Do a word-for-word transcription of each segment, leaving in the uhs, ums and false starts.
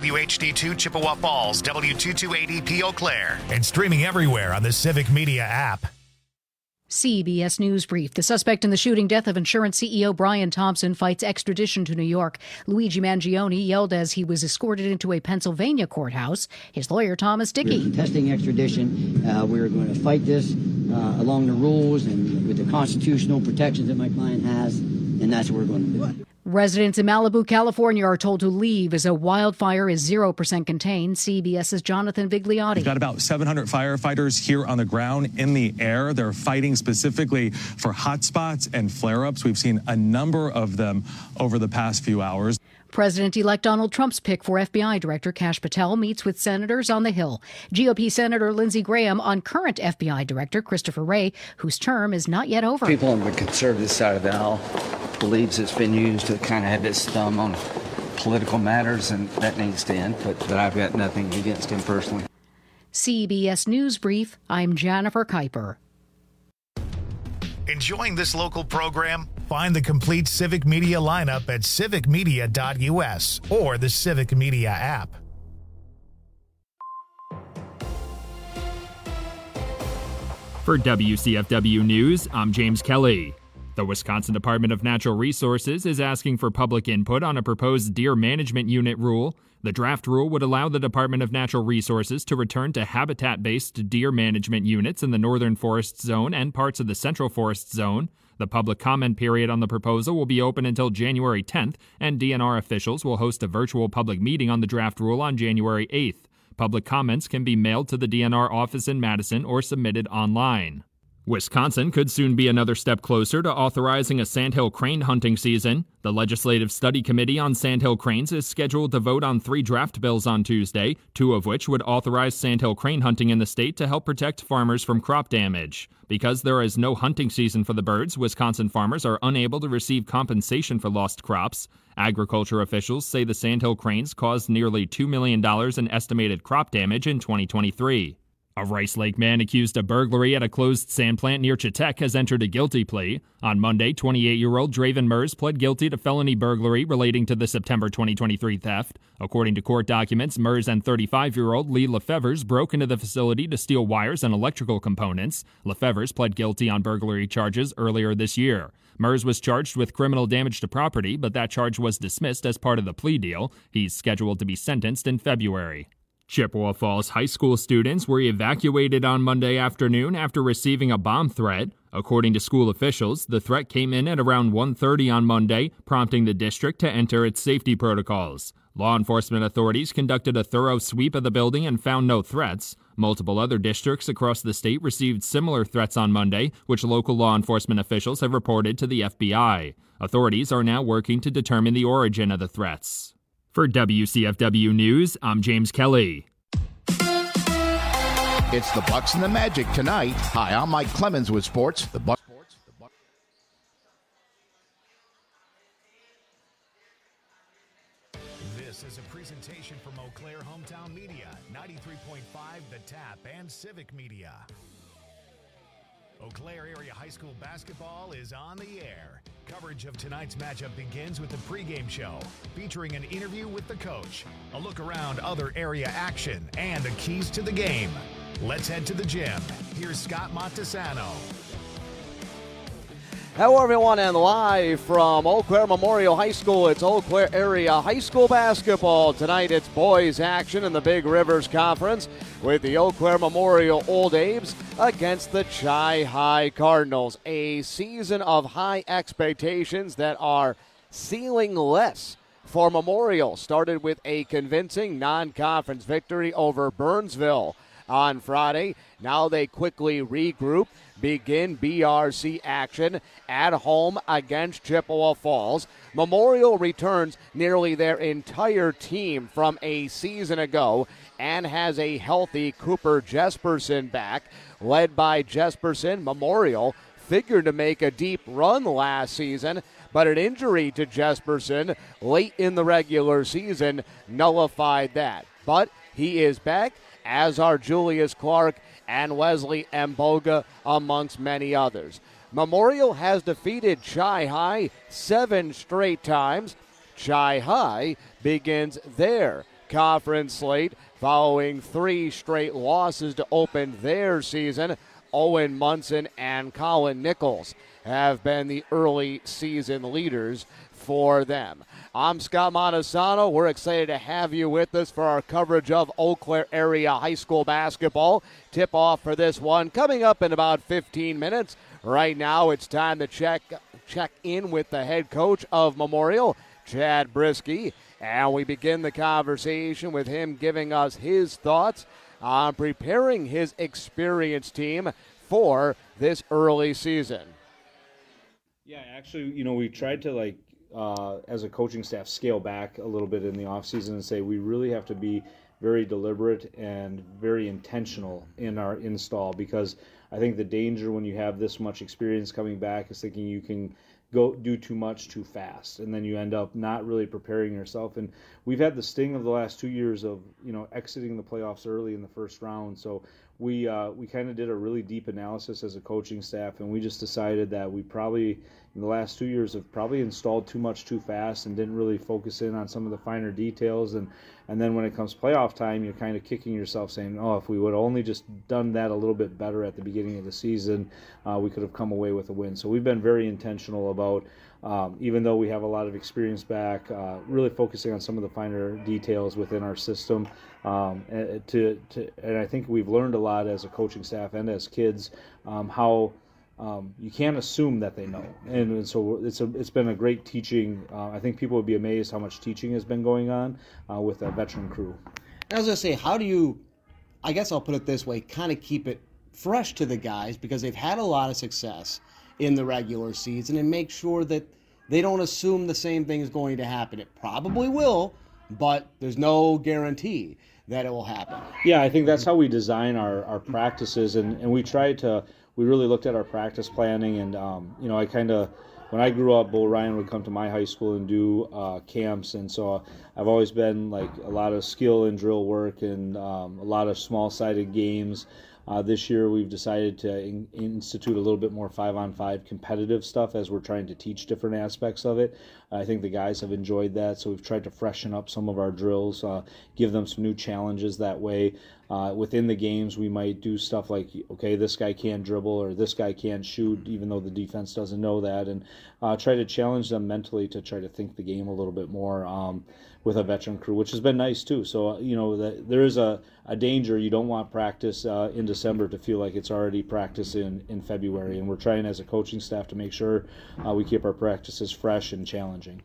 W H D two Chippewa Falls, W two two eight E P Eau Claire, and streaming everywhere on the Civic Media app. C B S News Brief. The suspect in the shooting death of insurance C E O Brian Thompson fights extradition to New York. Luigi Mangione yelled as he was escorted into a Pennsylvania courthouse. His lawyer, Thomas Dickey. We're contesting extradition. Uh, we're going to fight this uh, along the rules and with the constitutional protections that my client has, and that's what we're going to do. Residents in Malibu, California are told to leave as a wildfire is zero percent contained. CBS's Jonathan Vigliotti. We've got about seven hundred firefighters here on the ground, in the air. They're fighting specifically for hotspots and flare-ups. We've seen a number of them over the past few hours. President-elect Donald Trump's pick for F B I Director Kash Patel meets with senators on the Hill. G O P Senator Lindsey Graham on current F B I Director Christopher Wray, whose term is not yet over. People on the conservative side of the aisle believes it's been used to kind of have its thumb on political matters, and that needs to end, but, but I've got nothing against him personally. C B S News Brief, I'm Jennifer Kuiper. Enjoying this local program? Find the complete Civic Media lineup at civic media dot U S or the Civic Media app. For W C F W News, I'm James Kelly. The Wisconsin Department of Natural Resources is asking for public input on a proposed deer management unit rule. The draft rule would allow the Department of Natural Resources to return to habitat-based deer management units in the Northern Forest Zone and parts of the Central Forest Zone. The public comment period on the proposal will be open until January tenth, and D N R officials will host a virtual public meeting on the draft rule on January eighth. Public comments can be mailed to the D N R office in Madison or submitted online. Wisconsin could soon be another step closer to authorizing a sandhill crane hunting season. The Legislative Study Committee on Sandhill Cranes is scheduled to vote on three draft bills on Tuesday, two of which would authorize sandhill crane hunting in the state to help protect farmers from crop damage. Because there is no hunting season for the birds, Wisconsin farmers are unable to receive compensation for lost crops. Agriculture officials say the sandhill cranes caused nearly two million dollars in estimated crop damage in twenty twenty-three. A Rice Lake man accused of burglary at a closed sand plant near Chetek has entered a guilty plea. On Monday, twenty-eight-year-old Draven Mers pled guilty to felony burglary relating to the September twenty twenty-three theft. According to court documents, Mers and thirty-five-year-old Lee Lefevers broke into the facility to steal wires and electrical components. Lefevers pled guilty on burglary charges earlier this year. Mers was charged with criminal damage to property, but that charge was dismissed as part of the plea deal. He's scheduled to be sentenced in February. Chippewa Falls high school students were evacuated on Monday afternoon after receiving a bomb threat. According to school officials, the threat came in at around one thirty on Monday, prompting the district to enter its safety protocols. Law enforcement authorities conducted a thorough sweep of the building and found no threats. Multiple other districts across the state received similar threats on Monday, which local law enforcement officials have reported to the F B I. Authorities are now working to determine the origin of the threats. For W C F W News, I'm James Kelly. It's the Bucks and the Magic tonight. Hi, I'm Mike Clemens with sports. The Bucks. This is a presentation from Eau Claire Hometown Media, ninety-three point five The Tap, and Civic Media. Eau Claire Area High School basketball is on the air. Coverage of tonight's matchup begins with the pregame show, featuring an interview with the coach, a look around other area action, and the keys to the game. Let's head to the gym. Here's Scott Montesano. Hello, everyone, and live from Eau Claire Memorial High School, it's Eau Claire Area High School basketball. Tonight, it's boys action in the Big Rivers Conference with the Eau Claire Memorial Old Abe's against the Chi-High Cardinals. A season of high expectations that are ceiling-less for Memorial. Started with a convincing non-conference victory over Burnsville on Friday. Now they quickly regroup, begin B R C action at home against Chippewa Falls. Memorial returns nearly their entire team from a season ago and has a healthy Cooper Jesperson back. Led by Jesperson, Memorial figured to make a deep run last season, but an injury to Jesperson late in the regular season nullified that. But he is back, as are Julius Clark and Wesley Mboga, amongst many others. Memorial has defeated Chi-High seven straight times. Chi-High begins their conference slate following three straight losses to open their season. Owen Munson and Colin Nichols have been the early season leaders for them. I'm Scott Montesano. We're excited to have you with us for our coverage of Eau Claire area high school basketball. Tip-off for this one coming up in about fifteen minutes. Right now, it's time to check check in with the head coach of Memorial, Chad Brisky, and we begin the conversation with him giving us his thoughts on preparing his experienced team for this early season. Yeah, actually, you know, we tried to, like, uh, as a coaching staff, scale back a little bit in the offseason and say we really have to be very deliberate and very intentional in our install, because I think the danger when you have this much experience coming back is thinking you can go do too much too fast, and then you end up not really preparing yourself. And we've had the sting of the last two years of, you know, exiting the playoffs early in the first round. So we uh, we kind of did a really deep analysis as a coaching staff, and we just decided that we probably in the last two years have probably installed too much too fast and didn't really focus in on some of the finer details. And and then when it comes playoff time, you're kind of kicking yourself saying, oh, if we would only just done that a little bit better at the beginning of the season, uh, we could have come away with a win. So we've been very intentional about, um, even though we have a lot of experience back, uh, really focusing on some of the finer details within our system. Um, and, to, to, and I think we've learned a lot as a coaching staff and as kids, um, how Um, you can't assume that they know, and, and so it's a, it's been a great teaching. Uh, I think people would be amazed how much teaching has been going on uh, with a veteran crew. I was going to say, how do you, I guess I'll put it this way, kind of keep it fresh to the guys, because they've had a lot of success in the regular season, and make sure that they don't assume the same thing is going to happen. It probably will, but there's no guarantee that it will happen. Yeah, I think that's how we design our, our practices, and, and we try to, we really looked at our practice planning, and, um, you know, I kind of, when I grew up, Bo Ryan would come to my high school and do uh, camps, and so I've always been like a lot of skill and drill work and um, a lot of small-sided games. Uh, this year we've decided to in- institute a little bit more five-on-five competitive stuff as we're trying to teach different aspects of it. I think the guys have enjoyed that, so we've tried to freshen up some of our drills, uh, give them some new challenges that way. Uh, within the games, we might do stuff like, okay, this guy can't dribble or this guy can't shoot, even though the defense doesn't know that, and uh, try to challenge them mentally to try to think the game a little bit more um, with a veteran crew, which has been nice too. So, you know, the, there is a, a danger. You don't want practice uh, in December to feel like it's already practice in, in February, and we're trying as a coaching staff to make sure uh, we keep our practices fresh and challenging.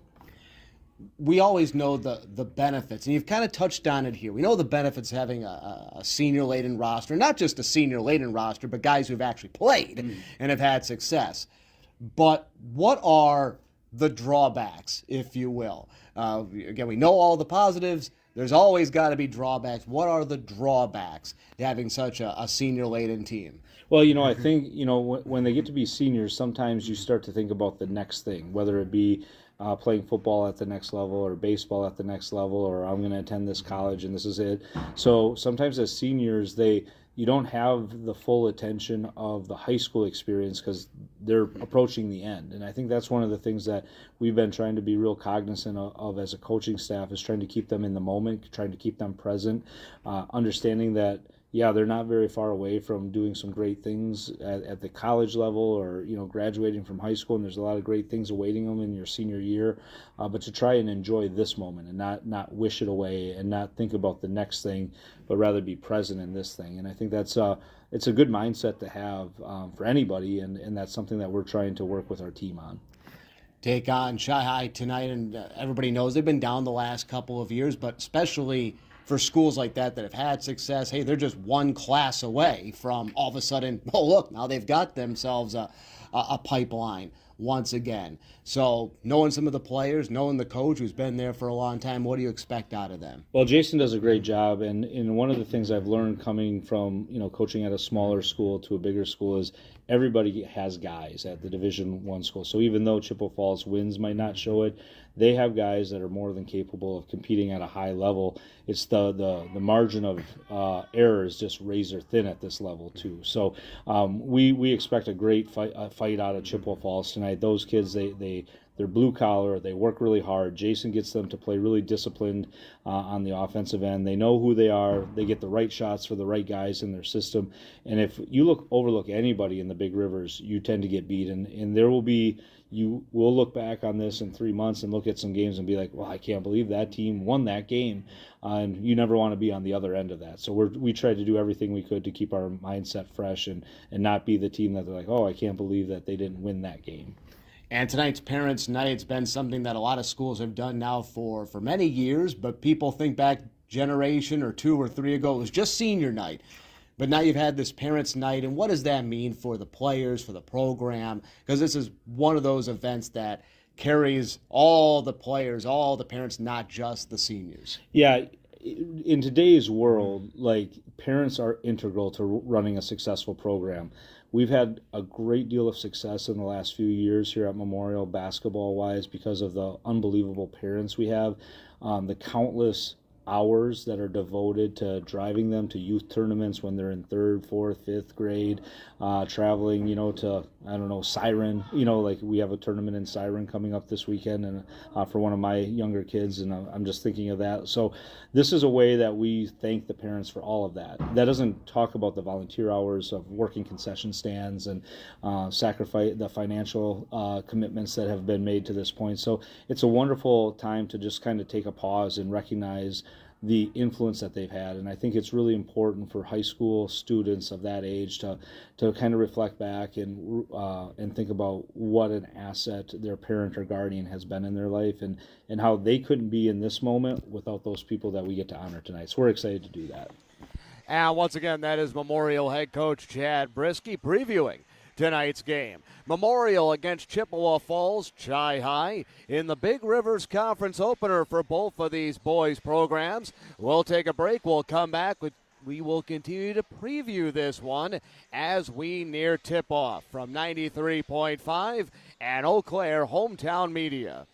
We always know the, the benefits, and you've kind of touched on it here. We know the benefits of having a, a senior-laden roster, not just a senior-laden roster, but guys who've actually played mm. and have had success. But what are the drawbacks, if you will? Uh, again, we know all the positives. There's always got to be drawbacks. What are the drawbacks to having such a, a senior-laden team? Well, you know, I think, you know, when, when they get to be seniors, sometimes you start to think about the next thing, whether it be Uh, playing football at the next level or baseball at the next level, or I'm going to attend this college and this is it. So sometimes as seniors, they you don't have the full attention of the high school experience because they're approaching the end. And I think that's one of the things that we've been trying to be real cognizant of, of as a coaching staff, is trying to keep them in the moment, trying to keep them present, uh, understanding that yeah, they're not very far away from doing some great things at, at the college level, or, you know, graduating from high school, and there's a lot of great things awaiting them in your senior year, uh, but to try and enjoy this moment and not, not wish it away and not think about the next thing, but rather be present in this thing. And I think that's uh, it's a good mindset to have um, for anybody, and, and that's something that we're trying to work with our team on. Take on Chi-High tonight, and uh, everybody knows they've been down the last couple of years, but especially for schools like that that have had success, hey, they're just one class away from all of a sudden, oh, look, now they've got themselves a, a, a pipeline once again. So knowing some of the players, knowing the coach who's been there for a long time, what do you expect out of them? Well, Jason does a great job, and, and one of the things I've learned coming from, you know, coaching at a smaller school to a bigger school is everybody has guys at the Division One school. So even though Chippewa Falls wins might not show it, they have guys that are more than capable of competing at a high level. It's the the, the margin of uh, error is just razor thin at this level too. So um, we we expect a great fight, uh, fight out of Chippewa Falls tonight. Those kids, they they they're blue collar. They work really hard. Jason gets them to play really disciplined uh, on the offensive end. They know who they are. They get the right shots for the right guys in their system. And if you look overlook anybody in the Big Rivers, you tend to get beat. And, and there will be, you will look back on this in three months and look at some games and be like, well, I can't believe that team won that game. Uh, and you never want to be on the other end of that. So we're, we tried to do everything we could to keep our mindset fresh and, and not be the team that they're like, oh, I can't believe that they didn't win that game. And tonight's Parents' Night's been something that a lot of schools have done now for, for many years, but people think back generation or two or three ago, it was just senior night. But now you've had this Parents' Night, and what does that mean for the players, for the program? Because this is one of those events that carries all the players, all the parents, not just the seniors. Yeah, in today's world, like, parents are integral to running a successful program. We've had a great deal of success in the last few years here at Memorial basketball-wise because of the unbelievable parents we have, um, the countless hours that are devoted to driving them to youth tournaments when they're in third, fourth, fifth grade, uh, traveling, you know, to, I don't know, Siren, you know, like we have a tournament in Siren coming up this weekend and uh, for one of my younger kids, and I'm just thinking of that. So this is a way that we thank the parents for all of that. That doesn't talk about the volunteer hours of working concession stands and uh, sacrifice the financial uh, commitments that have been made to this point. So it's a wonderful time to just kind of take a pause and recognize the influence that they've had. And I think it's really important for high school students of that age to to kind of reflect back and uh, and think about what an asset their parent or guardian has been in their life, and, and how they couldn't be in this moment without those people that we get to honor tonight. So we're excited to do that. And once again, that is Memorial head coach Chad Brisky previewing tonight's game. Memorial against Chippewa Falls Chi High in the Big Rivers Conference opener for both of these boys programs. We'll take a break. We'll come back with we will continue to preview this one as we near tip-off from ninety-three point five and Eau Claire Hometown Media.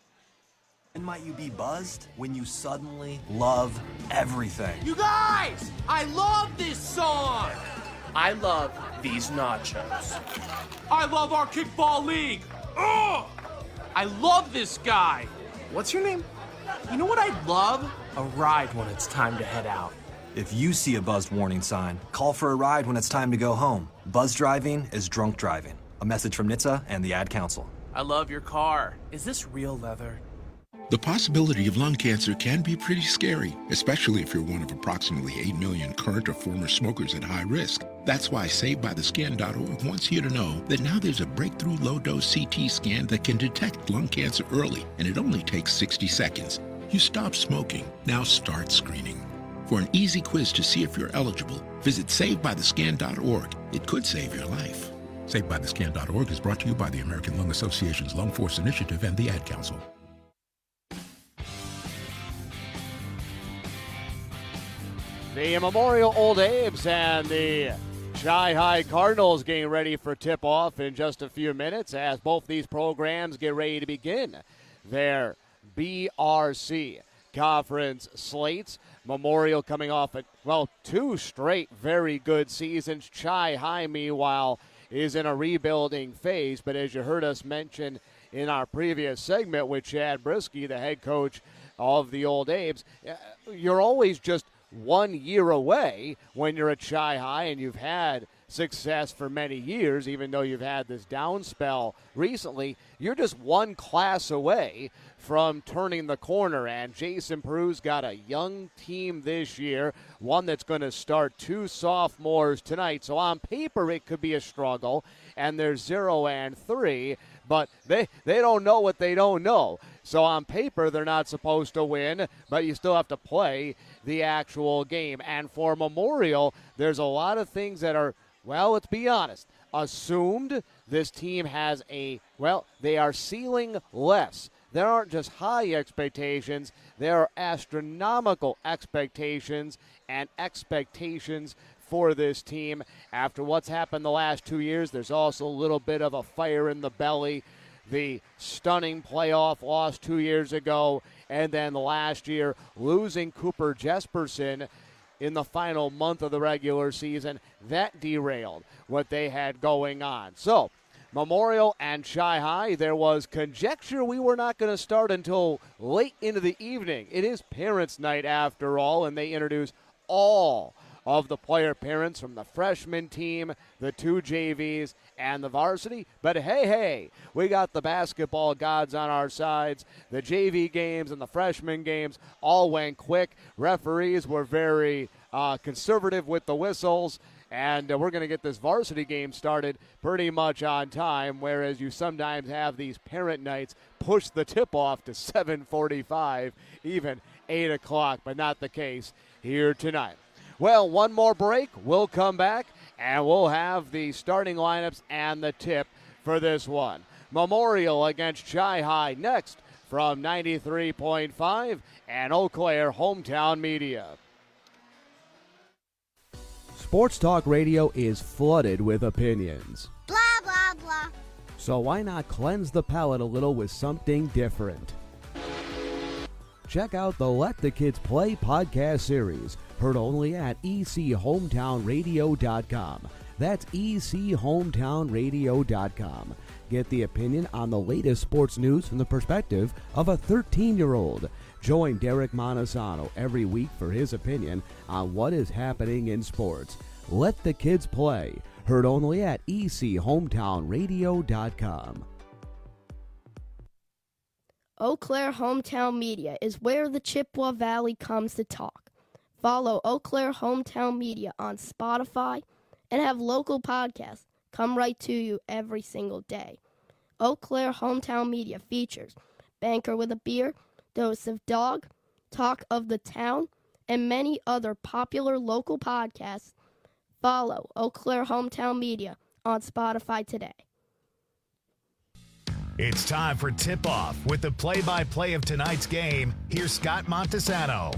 And might you be buzzed when you suddenly love everything? You guys, I love this song. I love these nachos. I love our kickball league. Ugh! I love this guy. What's your name? You know what I'd love? A ride when it's time to head out. If you see a buzzed warning sign, call for a ride when it's time to go home. Buzz driving is drunk driving. A message from N H T S A and the Ad Council. I love your car. Is this real leather? The possibility of lung cancer can be pretty scary, especially if you're one of approximately eight million current or former smokers at high risk. That's why Saved By The Scan dot org wants you to know that now there's a breakthrough low-dose C T scan that can detect lung cancer early, and it only takes sixty seconds. You stop smoking, now start screening. For an easy quiz to see if you're eligible, visit Saved By The Scan dot org. It could save your life. Saved By The Scan dot org is brought to you by the American Lung Association's Lung Force Initiative and the Ad Council. The Memorial Old Abe's and the Chi High Cardinals getting ready for tip-off in just a few minutes as both these programs get ready to begin their B R C conference slates. Memorial coming off at, well, two straight very good seasons. Chi High, meanwhile, is in a rebuilding phase, but as you heard us mention in our previous segment with Chad Brisky, the head coach of the Old Abe's, you're always just one year away when you're at Chi High and you've had success for many years, even though you've had this down spell recently. You're just one class away from turning the corner, and Jason Peru's got a young team this year, one that's going to start two sophomores tonight. So on paper it could be a struggle, and they're zero and three, but they, they don't know what they don't know. So on paper, they're not supposed to win, but you still have to play the actual game. And for Memorial, there's a lot of things that are, well, let's be honest, assumed. This team has a, well, they are ceiling less. There aren't just high expectations, there are astronomical expectations and expectations for this team. After what's happened the last two years, there's also a little bit of a fire in the belly. The stunning playoff loss two years ago, and then last year losing Cooper Jesperson in the final month of the regular season, that derailed what they had going on. So Memorial and Chi-High. There was conjecture we were not going to start until late into the evening. It is parents' night after all, and they introduce all of the player parents from the freshman team, the two J Vs, and the varsity. But hey, hey, we got the basketball gods on our sides. The J V games and the freshman games all went quick. Referees were very uh, conservative with the whistles. And uh, we're going to get this varsity game started pretty much on time, whereas you sometimes have these parent nights push the tip-off to seven forty-five, even eight o'clock, but not the case here tonight. Well, one more break. We'll come back, and we'll have the starting lineups and the tip for this one. Memorial against Chi-High next from ninety-three point five and Eau Claire Hometown Media. Sports Talk Radio is flooded with opinions. Blah, blah, blah. So why not cleanse the palate a little with something different? Check out the Let the Kids Play podcast series, heard only at e c hometown radio dot com. That's e c hometown radio dot com. Get the opinion on the latest sports news from the perspective of a thirteen-year-old. Join Derek Montesano every week for his opinion on what is happening in sports. Let the Kids Play, heard only at e c hometown radio dot com. Eau Claire Hometown Media is where the Chippewa Valley comes to talk. Follow Eau Claire Hometown Media on Spotify and have local podcasts come right to you every single day. Eau Claire Hometown Media features Banker with a Beer, Dose of Dog, Talk of the Town, and many other popular local podcasts. Follow Eau Claire Hometown Media on Spotify today. It's time for tip-off with the play-by-play of tonight's game. Here's Scott Montesano.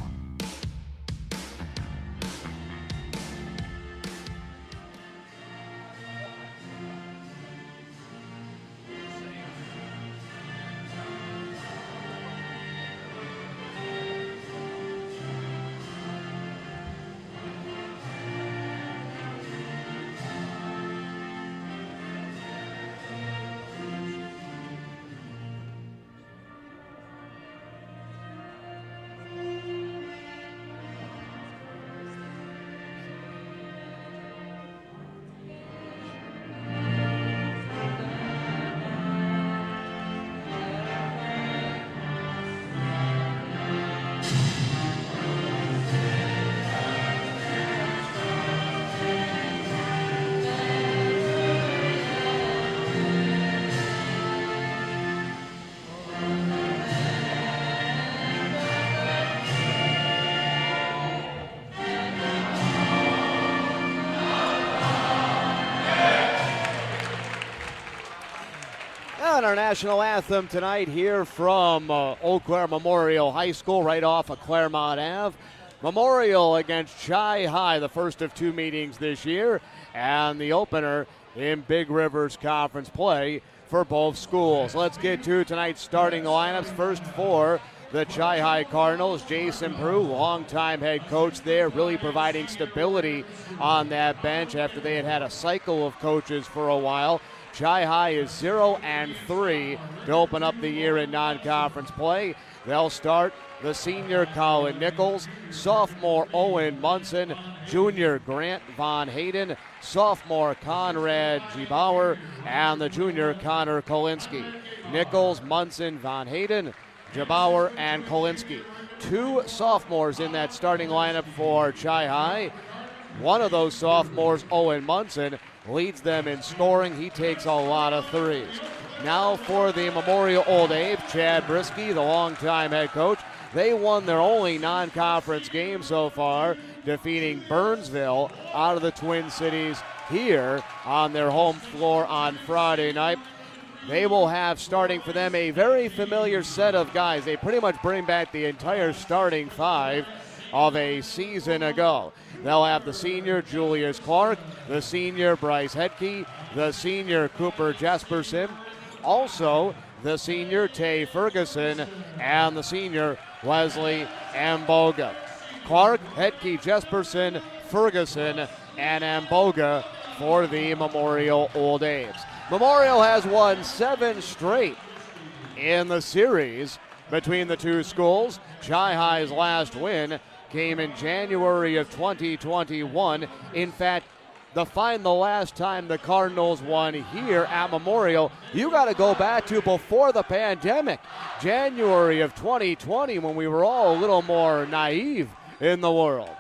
Our national anthem tonight here from uh, Eau Claire Memorial High School right off of Claremont Avenue. Memorial against Chi-High, the first of two meetings this year, and the opener in Big Rivers Conference play for both schools. Let's get to tonight's starting lineups. First for the Chi-High Cardinals, Jason Prue, longtime head coach there, really providing stability on that bench after they had had a cycle of coaches for a while. Chi-High is zero and three to open up the year in non-conference play. They'll start the senior Colin Nichols, sophomore Owen Munson, junior Grant Von Hayden, sophomore Conrad G. Bauer, and the junior Connor Kolinsky. Nichols, Munson, Von Hayden, Jabauer, and Kolinsky. Two sophomores in that starting lineup for Chi-High. One of those sophomores, Owen Munson, leads them in scoring. He takes a lot of threes. Now for the Memorial Old Abe, Chad Brisky, the longtime head coach. They won their only non-conference game so far, defeating Burnsville out of the Twin Cities here on their home floor on Friday night. They will have starting for them a very familiar set of guys. They pretty much bring back the entire starting five of a season ago. They'll have the senior Julius Clark, the senior Bryce Hedke, the senior Cooper Jesperson, also the senior Tay Ferguson, and the senior Wesley Amboga. Clark, Hedke, Jesperson, Ferguson, and Amboga for the Memorial Old A's. Memorial has won seven straight in the series between the two schools. Chi-Hi's last win came in January of twenty twenty-one. In fact, to find the last time the Cardinals won here at Memorial, you got to go back to before the pandemic, January of twenty twenty, when we were all a little more naive in the world.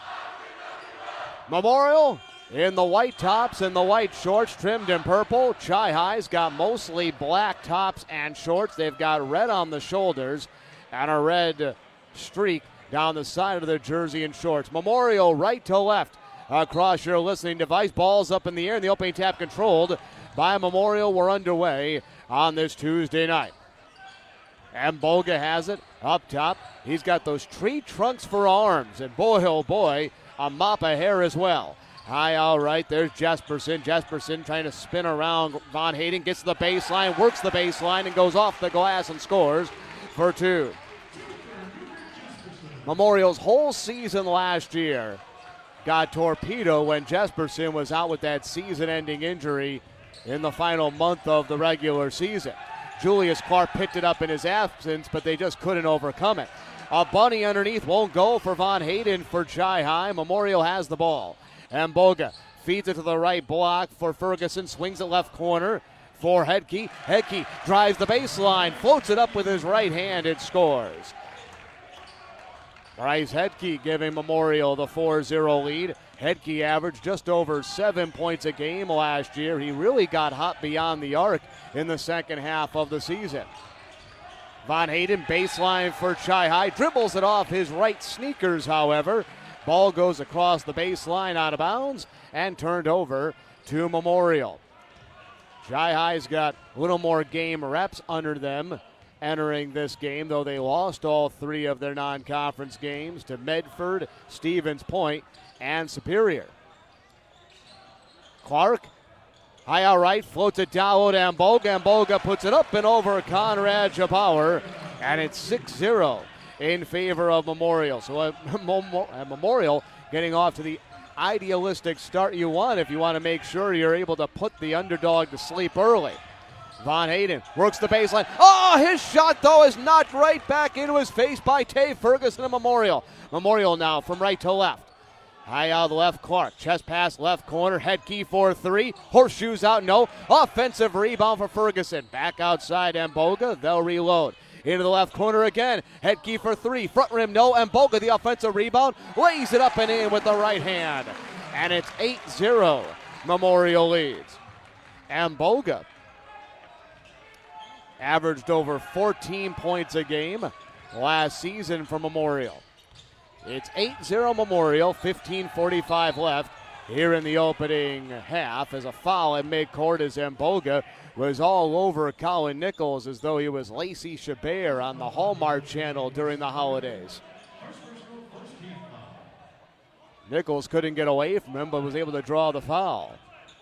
Memorial in the white tops and the white shorts trimmed in purple. Chi-Hi's got mostly black tops and shorts. They've got red on the shoulders and a red streak down the side of their jersey and shorts. Memorial right to left across your listening device. Ball's up in the air, and the opening tap controlled by Memorial. We're underway on this Tuesday night. And Boga has it up top. He's got those tree trunks for arms, and boy, oh boy, a mop of hair as well. High out right, there's Jesperson. Jesperson trying to spin around Von Hayden, gets to the baseline, works the baseline, and goes off the glass and scores for two. Memorial's whole season last year got torpedoed when Jesperson was out with that season-ending injury in the final month of the regular season. Julius Clark picked it up in his absence, but they just couldn't overcome it. A bunny underneath won't go for Von Hayden for Chi-Hi. Memorial has the ball. And Boga feeds it to the right block for Ferguson, swings it left corner for Hedke. Hedke drives the baseline, floats it up with his right hand, and scores. Bryce Hedke giving Memorial the four zero lead. Hedke averaged just over seven points a game last year. He really got hot beyond the arc in the second half of the season. Von Hayden, baseline for Chi-Hi, dribbles it off his right sneakers, however. Ball goes across the baseline out of bounds and turned over to Memorial. Chi-Hi's got a little more game reps under them entering this game, though they lost all three of their non-conference games to Medford, Stevens Point, and Superior. Clark, high out right, floats it down to Amboga. Amboga puts it up and over Conrad Jabauer, and it's six zero in favor of Memorial. So a, a Memorial getting off to the idealistic start you want if you want to make sure you're able to put the underdog to sleep early. Von Hayden works the baseline. Oh, his shot, though, is knocked right back into his face by Tay Ferguson of Memorial. Memorial now from right to left. High out of the left, Clark. Chest pass left corner. Hedke for three. Horseshoes out, no. Offensive rebound for Ferguson. Back outside, Amboga. They'll reload. Into the left corner again. Hedke for three. Front rim, no. Amboga, the offensive rebound, lays it up and in with the right hand. And it's eight zero. Memorial leads. Amboga averaged over fourteen points a game last season for Memorial. It's eight zero Memorial, fifteen forty-five left here in the opening half as a foul at midcourt as Amboga was all over Colin Nichols as though he was Lacey Chabert on the Hallmark Channel during the holidays. Nichols couldn't get away from him but was able to draw the foul.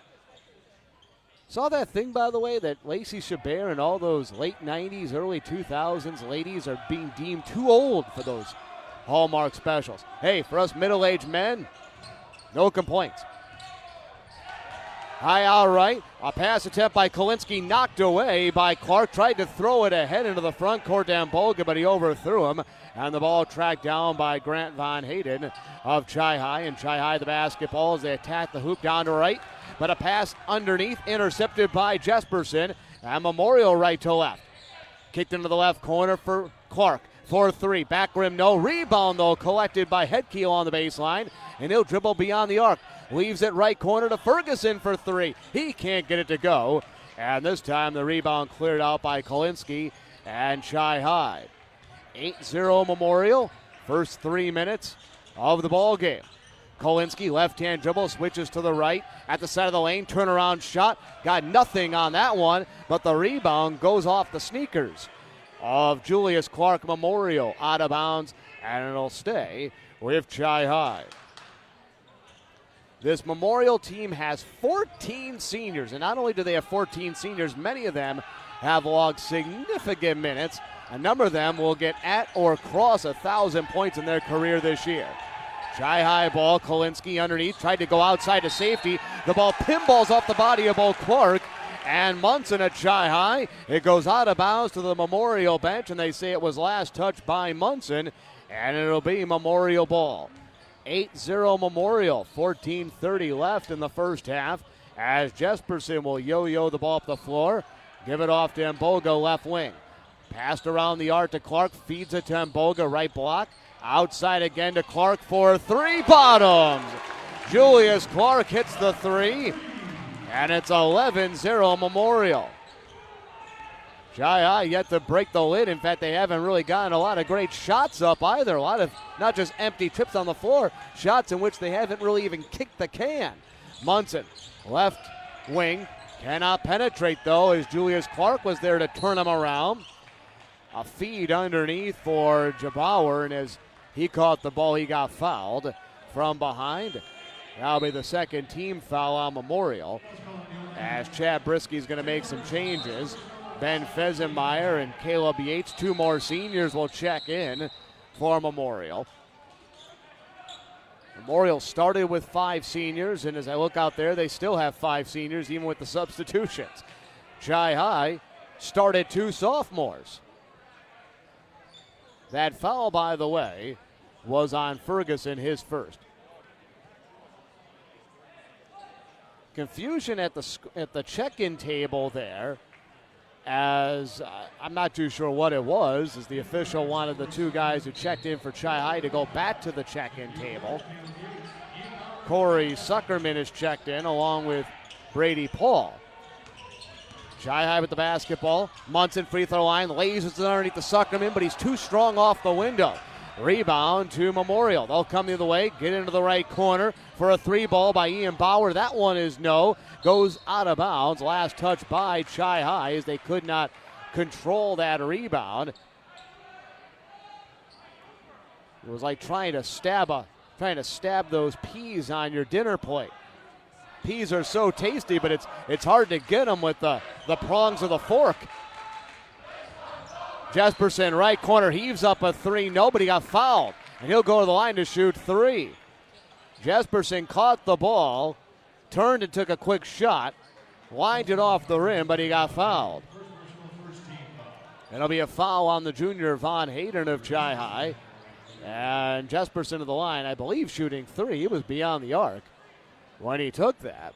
Saw that thing, by the way, that Lacey Chabert and all those late nineties, early two thousands ladies are being deemed too old for those Hallmark specials. Hey, for us middle-aged men, no complaints. High out right, a pass attempt by Kolinsky knocked away by Clark. Tried to throw it ahead into the front court to Amboga, but he overthrew him. And the ball tracked down by Grant Von Hayden of Chi-Hi. And Chi-Hi the basketball as they attack the hoop down to right. But a pass underneath, intercepted by Jesperson. And Memorial right to left. Kicked into the left corner for Clark. four three, back rim, no. Rebound, though, collected by Hedke along the baseline. And he'll dribble beyond the arc. Leaves it right corner to Ferguson for three. He can't get it to go. And this time the rebound cleared out by Kolinsky and Chi-Hi. eight zero Memorial, first three minutes of the ball game. Kolinsky, left-hand dribble, switches to the right at the side of the lane. Turnaround shot. Got nothing on that one, but the rebound goes off the sneakers of Julius Clark. Memorial out of bounds, and it'll stay with Chi-Hi. This Memorial team has fourteen seniors, and not only do they have fourteen seniors, many of them have logged significant minutes. A number of them will get at or cross one thousand points in their career this year. Chi-Hi ball, Kolinsky underneath, tried to go outside to safety. The ball pinballs off the body of Bo Clark, And Munson at Chi High. It goes out of bounds to the Memorial bench, and they say it was last touched by Munson, and it'll be Memorial ball. eight zero Memorial, fourteen thirty left in the first half, as Jesperson will yo-yo the ball up the floor, give it off to Mboga, left wing. Passed around the arc to Clark, feeds it to Mboga, right block. Outside again to Clark for three, bottoms. Julius Clark hits the three, and it's eleven zero Memorial. Chi High yet to break the lid. In fact, they haven't really gotten a lot of great shots up either. A lot of not just empty trips on the floor, shots in which they haven't really even kicked the can. Munson, left wing, cannot penetrate though, as Julius Clark was there to turn him around. A feed underneath for Jabauer, and as he caught the ball, he got fouled from behind. That'll be the second team foul on Memorial, as Chad Brisky's going to make some changes. Ben Fesenmeyer and Caleb Yates, two more seniors, will check in for Memorial. Memorial started with five seniors, and as I look out there, they still have five seniors, even with the substitutions. Chi High started two sophomores. That foul, by the way, was on Ferguson, his first. Confusion at the at the check-in table there, as uh, I'm not too sure what it was, as the official wanted the two guys who checked in for Chi High to go back to the check-in table. Corey Suckerman is checked in along with Brady Paul. Chi High with the basketball. Munson free throw line, lays it underneath the Suckerman, but he's too strong off the window. Rebound to Memorial. They'll come the other way, get into the right corner for a three ball by Ian Bauer. That one is no. Goes out of bounds. Last touch by Chi High, as they could not control that rebound. It was like trying to stab a trying to stab those peas on your dinner plate. Peas are so tasty, but it's it's hard to get them with the, the prongs of the fork. Jesperson, right corner, heaves up a three. Nobody got fouled, and he'll go to the line to shoot three. Jesperson caught the ball, turned and took a quick shot, lined it off the rim, but he got fouled. It'll be a foul on the junior Von Hayden of Chi High. And Jesperson to the line, I believe shooting three. He was beyond the arc when he took that.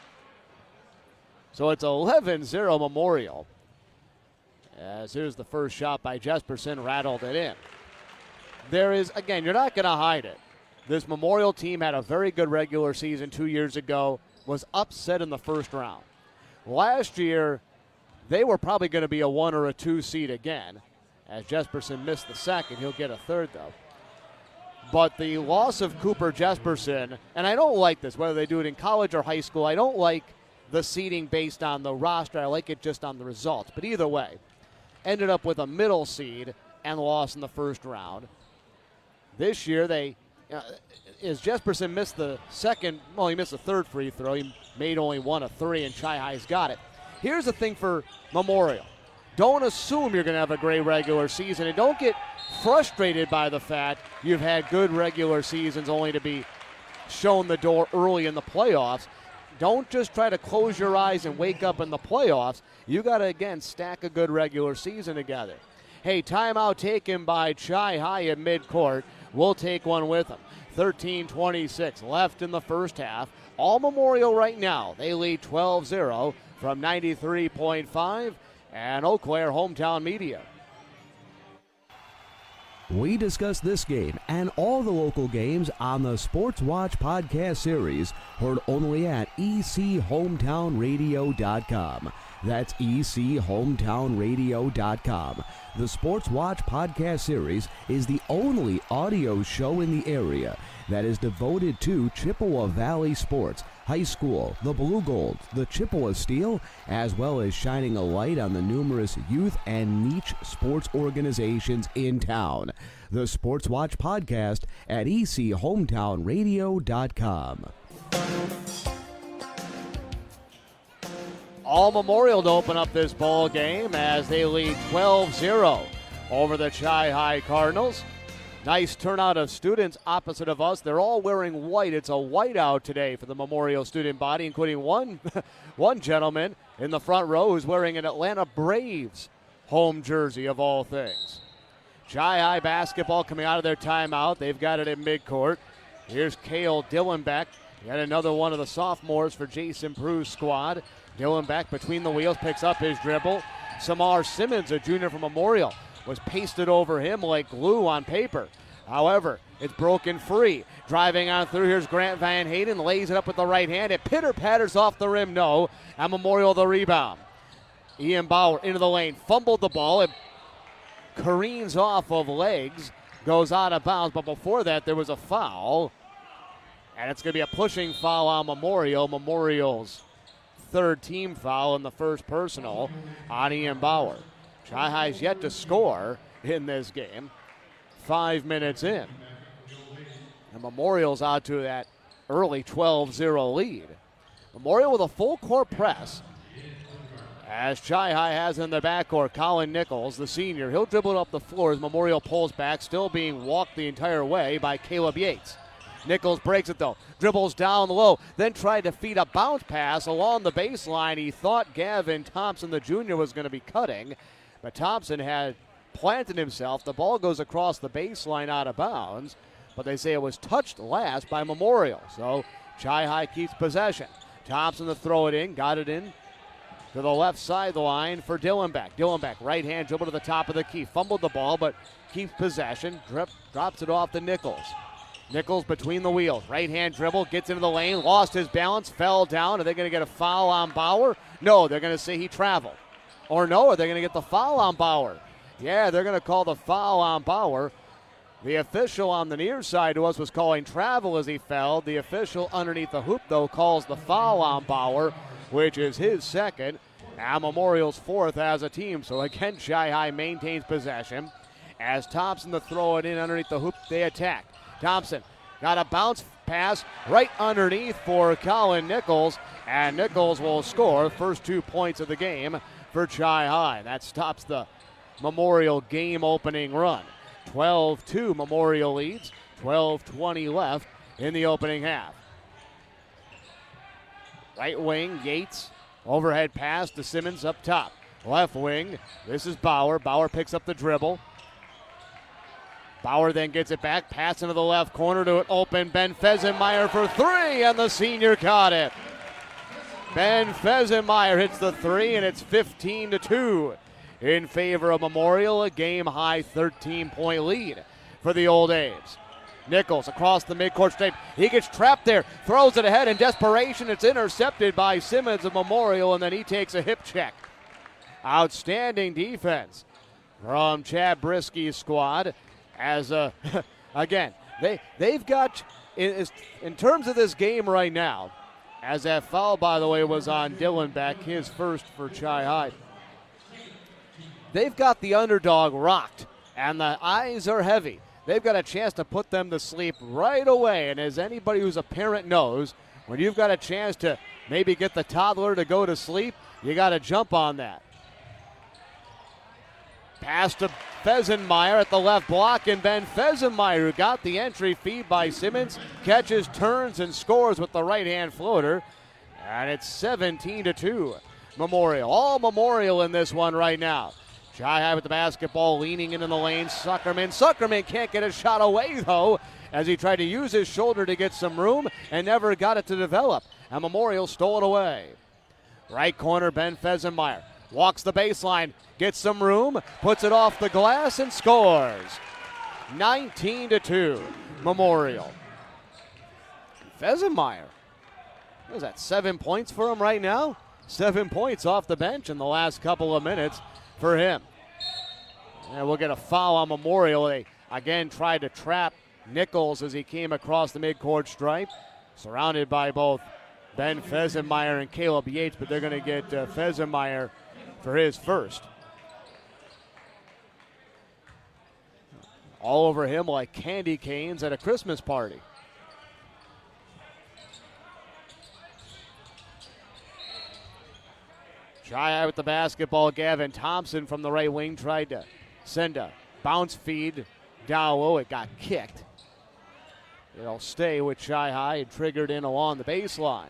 So it's eleven zero Memorial. As here's the first shot by Jesperson, rattled it in. There is, again, you're not going to hide it. This Memorial team had a very good regular season two years ago, was upset in the first round. Last year, they were probably going to be a one or a two seed again. As Jesperson missed the second, he'll get a third though. But the loss of Cooper Jesperson, and I don't like this, whether they do it in college or high school, I don't like the seeding based on the roster. I like it just on the results. But either way, ended up with a middle seed and lost in the first round. This year, they, uh, as Jesperson missed the second, well, he missed the third free throw. He made only one of three, and Chi High's got it. Here's the thing for Memorial. Don't assume you're going to have a great regular season, and don't get frustrated by the fact you've had good regular seasons only to be shown the door early in the playoffs. Don't just try to close your eyes and wake up in the playoffs. You got to, again, stack a good regular season together. Hey, timeout taken by Chi High at midcourt. We'll take one with them. thirteen twenty-six left in the first half. All Memorial right now. They lead twelve zero from ninety-three point five and Eau Claire Hometown Media. We discuss this game and all the local games on the Sports Watch podcast series, heard only at e c hometown radio dot com. That's e c hometown radio dot com. The Sports Watch podcast series is the only audio show in the area that is devoted to Chippewa Valley sports, high school, the Blue Gold, the Chippewa Steel, as well as shining a light on the numerous youth and niche sports organizations in town. The Sports Watch podcast at e c hometown radio dot com. All Memorial to open up this ball game as they lead twelve zero over the Chi High Cardinals. Nice turnout of students opposite of us. They're all wearing white. It's a whiteout today for the Memorial student body, including one, one gentleman in the front row who's wearing an Atlanta Braves home jersey of all things. Chi-High basketball coming out of their timeout. They've got it in midcourt. Here's Cale Dillenbeck. Yet another one of the sophomores for Jason Prue's squad. Dillenbeck between the wheels picks up his dribble. Samar Simmons, a junior from Memorial, was pasted over him like glue on paper. However, it's broken free. Driving on through, here's Grant Van Hayden, lays it up with the right hand. It pitter-patters off the rim, no. And Memorial the rebound. Ian Bauer into the lane, fumbled the ball. It careens off of legs, goes out of bounds. But before that, there was a foul. And it's going to be a pushing foul on Memorial. Memorial's third team foul in the first personal on Ian Bauer. Chi-High's yet to score in this game. Five minutes in. And Memorial's out to that early twelve zero lead. Memorial with a full court press. As Chi-High has in the backcourt, Colin Nichols, the senior. He'll dribble it up the floor as Memorial pulls back, still being walked the entire way by Caleb Yates. Nichols breaks it though, dribbles down low, then tried to feed a bounce pass along the baseline. He thought Gavin Thompson, the junior, was going to be cutting, but Thompson had planted himself. The ball goes across the baseline out of bounds, but they say it was touched last by Memorial. So Chi-High keeps possession. Thompson to throw it in, got it in to the left sideline for Dillenbeck. Dillenbeck, right hand dribble to the top of the key. Fumbled the ball, but keeps possession. Drip, drops it off to Nichols. Nichols between the wheels. Right hand dribble, gets into the lane, lost his balance, fell down. Are they going to get a foul on Bauer? No, they're going to say he traveled. Or no, are they going to get the foul on Bauer? Yeah, they're going to call the foul on Bauer. The official on the near side to us was calling travel as he fell. The official underneath the hoop, though, calls the foul on Bauer, which is his second. Now Memorial's fourth as a team. So again, Chi-High maintains possession. As Thompson to throw it in underneath the hoop, they attack. Thompson got a bounce pass right underneath for Colin Nichols, and Nichols will score first two points of the game for Chi-High. That stops the Memorial game-opening run. twelve two Memorial leads, twelve twenty left in the opening half. Right wing, Yates, overhead pass to Simmons up top. Left wing, this is Bauer. Bauer picks up the dribble. Bauer then gets it back, pass into the left corner to an open Ben Fesenmeyer for three, and the senior caught it. Ben Fesenmeyer hits the three, and it's fifteen to two in favor of Memorial, a game-high thirteen-point lead for the Old A's. Nichols across the midcourt stripe. He gets trapped there, throws it ahead in desperation. It's intercepted by Simmons of Memorial, and then he takes a hip check. Outstanding defense from Chad Brisky's squad. As uh, again, they they've got in, in terms of this game right now. As that foul, by the way, was on Dillenbeck, his first for Chi-High. They've got the underdog rocked, and the eyes are heavy. They've got a chance to put them to sleep right away. And as anybody who's a parent knows, when you've got a chance to maybe get the toddler to go to sleep, you got to jump on that. Pass to Fesenmeyer at the left block, and Ben Fesenmeyer, who got the entry feed by Simmons, catches, turns, and scores with the right-hand floater. And it's seventeen to two. Memorial. All Memorial in this one right now. Chi-High with the basketball, leaning into the lane. Suckerman. Suckerman can't get a shot away, though, as he tried to use his shoulder to get some room and never got it to develop. And Memorial stole it away. Right corner, Ben Fesenmeyer. Walks the baseline, gets some room, puts it off the glass, and scores. nineteen to two, Memorial. Fesenmeyer. What is that, seven points for him right now? Seven points off the bench in the last couple of minutes for him. And we'll get a foul on Memorial. They again tried to trap Nichols as he came across the midcourt stripe, surrounded by both Ben Fesenmeyer and Caleb Yates, but they're going to get uh, Fesenmeyer for his first. All over him like candy canes at a Christmas party. Chi-High with the basketball. Gavin Thompson from the right wing tried to send a bounce feed down low. It got kicked. It'll stay with Chi High and triggered in along the baseline.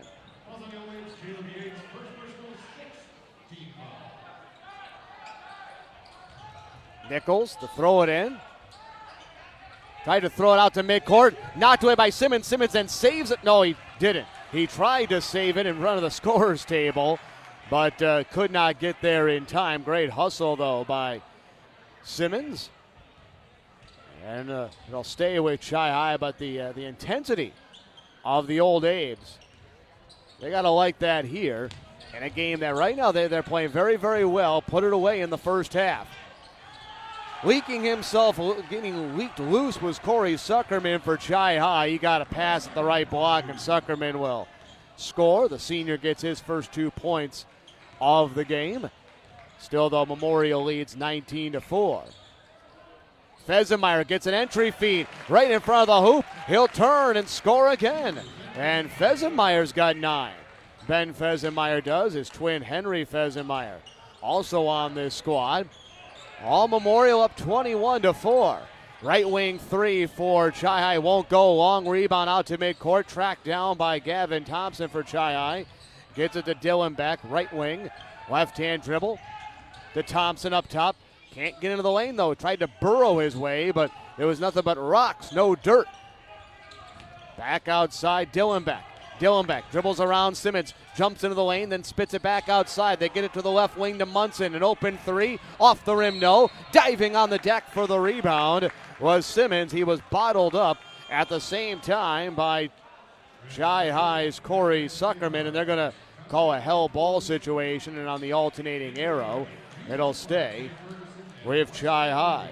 Nichols to throw it in. Tried to throw it out to midcourt. Knocked away by Simmons. Simmons then saves it. No, he didn't. He tried to save it in front of the scorer's table, but uh, could not get there in time. Great hustle, though, by Simmons. And uh, it'll stay with Chi High, but the uh, the intensity of the Old Abe's, they got to like that here in a game that right now they, they're playing very, very well. Put it away in the first half. Leaking himself, getting leaked loose was Corey Zuckerman for Chi High. He got a pass at the right block, and Zuckerman will score. The senior gets his first two points of the game. Still, though, Memorial leads nineteen to four. Fesenmeyer gets an entry feed right in front of the hoop. He'll turn and score again. And Fesenmeyer's got nine. Ben Fesenmeyer does. His twin Henry Fesenmeyer also on this squad. All Memorial up twenty-one to four. Right wing three for Chi High won't go. Long rebound out to midcourt. Tracked down by Gavin Thompson for Chi High. Gets it to Dylan Beck. Right wing. Left hand dribble to Thompson up top. Can't get into the lane, though. Tried to burrow his way, but there was nothing but rocks, no dirt. Back outside, Dylan Beck. Dylan Beck dribbles around Simmons, jumps into the lane, then spits it back outside. They get it to the left wing to Munson. An open three, off the rim, no. Diving on the deck for the rebound was Simmons. He was bottled up at the same time by Chi High's Corey Zuckerman, and they're going to call a hell ball situation, and on the alternating arrow, it'll stay with Chi High.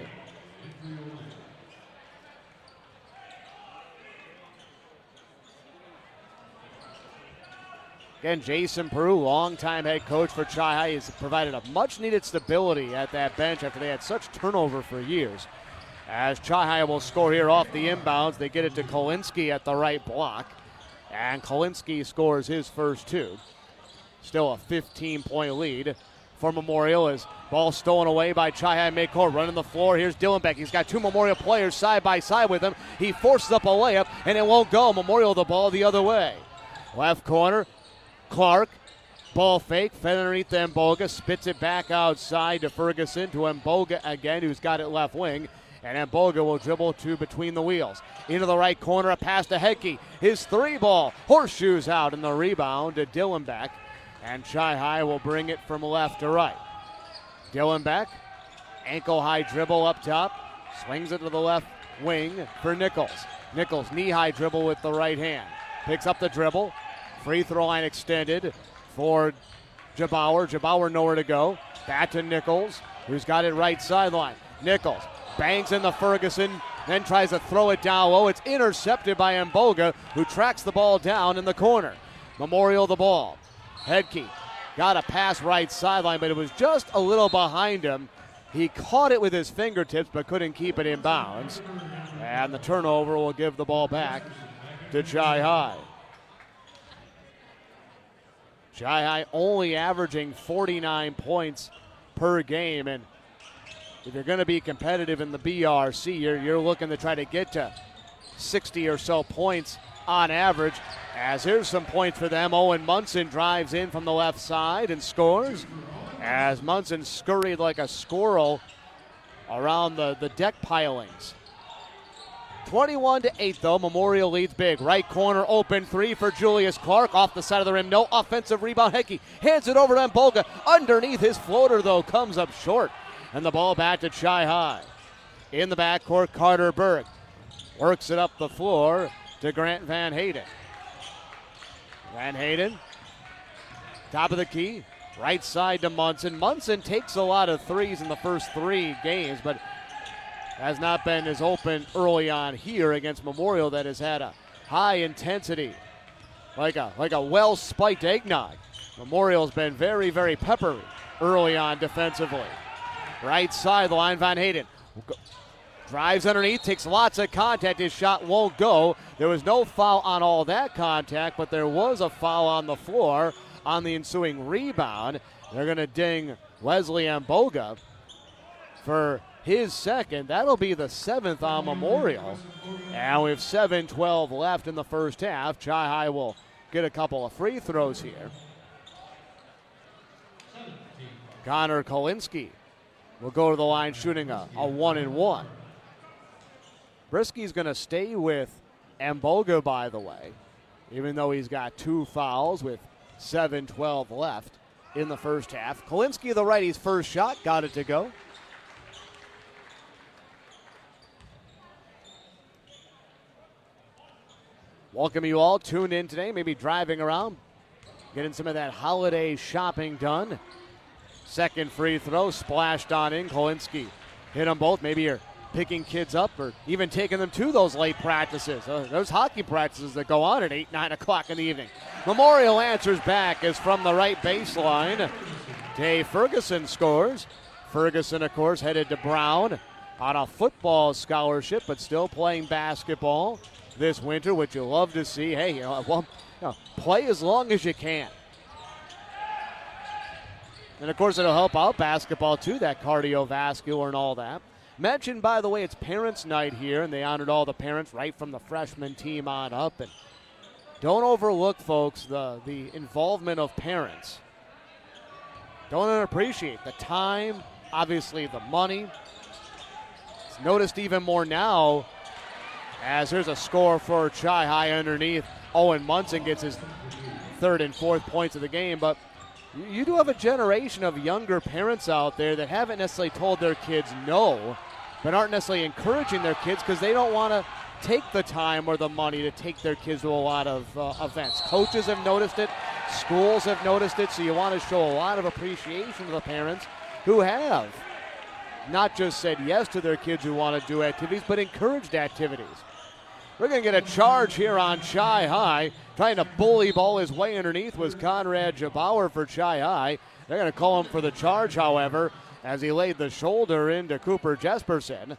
Again, Jason Peru, longtime head coach for Chi High, has provided a much-needed stability at that bench after they had such turnover for years. As Chi High will score here off the inbounds, they get it to Kolinsky at the right block, and Kolinsky scores his first two. Still a fifteen-point lead for Memorial as ball stolen away by Chi High midcourt. Running the floor, here's Dylan Beck. He's got two Memorial players side by side with him. He forces up a layup, and it won't go. Memorial the ball the other way. Left corner, Clark. Ball fake, fed underneath to Mboga. Spits it back outside to Ferguson, to Mboga again, who's got it left wing. And Mboga will dribble to between the wheels. Into the right corner, a pass to Hedke. His three ball, horseshoes out, and the rebound to Dylan Beck. And Chi High will bring it from left to right. Dylan Beck, ankle high dribble up top. Swings it to the left wing for Nichols. Nichols, knee high dribble with the right hand. Picks up the dribble. Free throw line extended for Jabauer. Jabauer nowhere to go. Back to Nichols, who's got it right sideline. Nichols bangs in the Ferguson, then tries to throw it down low. It's intercepted by Mboga, who tracks the ball down in the corner. Memorial the ball. Hedke got a pass right sideline, but it was just a little behind him. He caught it with his fingertips, but couldn't keep it in bounds. And the turnover will give the ball back to Chi High. Chi High only averaging forty-nine points per game, and if you're going to be competitive in the B R C, you're, you're looking to try to get to sixty or so points on average. As here's some points for them. Owen Munson drives in from the left side and scores. As Munson scurried like a squirrel around the, the deck pilings. twenty-one to eight, though. Memorial leads big. Right corner, open three for Julius Clark. Off the side of the rim, no offensive rebound. Hedke hands it over to Mboga. Underneath his floater, though, comes up short. And the ball back to Chi High. In the backcourt, Carter Berg works it up the floor to Grant Van Hayden. Van Hayden, top of the key, right side to Munson. Munson takes a lot of threes in the first three games, but has not been as open early on here against Memorial that has had a high intensity, like a like a well-spiked eggnog. Memorial's been very, very peppery early on defensively. Right sideline, Van Hayden drives underneath, takes lots of contact. His shot won't go. There was no foul on all that contact, but there was a foul on the floor on the ensuing rebound. They're going to ding Wesley Mboga for his second. That'll be the seventh on Memorial. And with seven twelve left in the first half, Chi High will get a couple of free throws here. Connor Kolinsky will go to the line shooting a, a one and one. Brisky's going to stay with Mboga, by the way, even though he's got two fouls with seven twelve left in the first half. Kolinsky, the righty's first shot, got it to go. Welcome you all tuned in today, maybe driving around, getting some of that holiday shopping done. Second free throw splashed on in. Kolinsky hit them both. Maybe you're picking kids up or even taking them to those late practices. Uh, those hockey practices that go on at eight, nine o'clock in the evening. Memorial answers back as from the right baseline. Dave Ferguson scores. Ferguson, of course, headed to Brown on a football scholarship, but still playing basketball this winter, which you love to see. Hey, you know, well, you know, play as long as you can. And, of course, it'll help out basketball, too, that cardiovascular and all that. Mentioned, by the way, it's Parents' Night here, and they honored all the parents right from the freshman team on up. And don't overlook, folks, the, the involvement of parents. Don't underappreciate the time, obviously the money. It's noticed even more now as there's a score for Chi High underneath. Owen Munson gets his third and fourth points of the game, but you do have a generation of younger parents out there that haven't necessarily told their kids no, but aren't necessarily encouraging their kids because they don't want to take the time or the money to take their kids to a lot of uh, events. Coaches have noticed it. Schools have noticed it. So you want to show a lot of appreciation to the parents who have not just said yes to their kids who want to do activities, but encouraged activities. We're going to get a charge here on Chi High. Trying to bully ball his way underneath was Conrad Jabauer for Chi High. They're going to call him for the charge, however, as he laid the shoulder into Cooper Jesperson.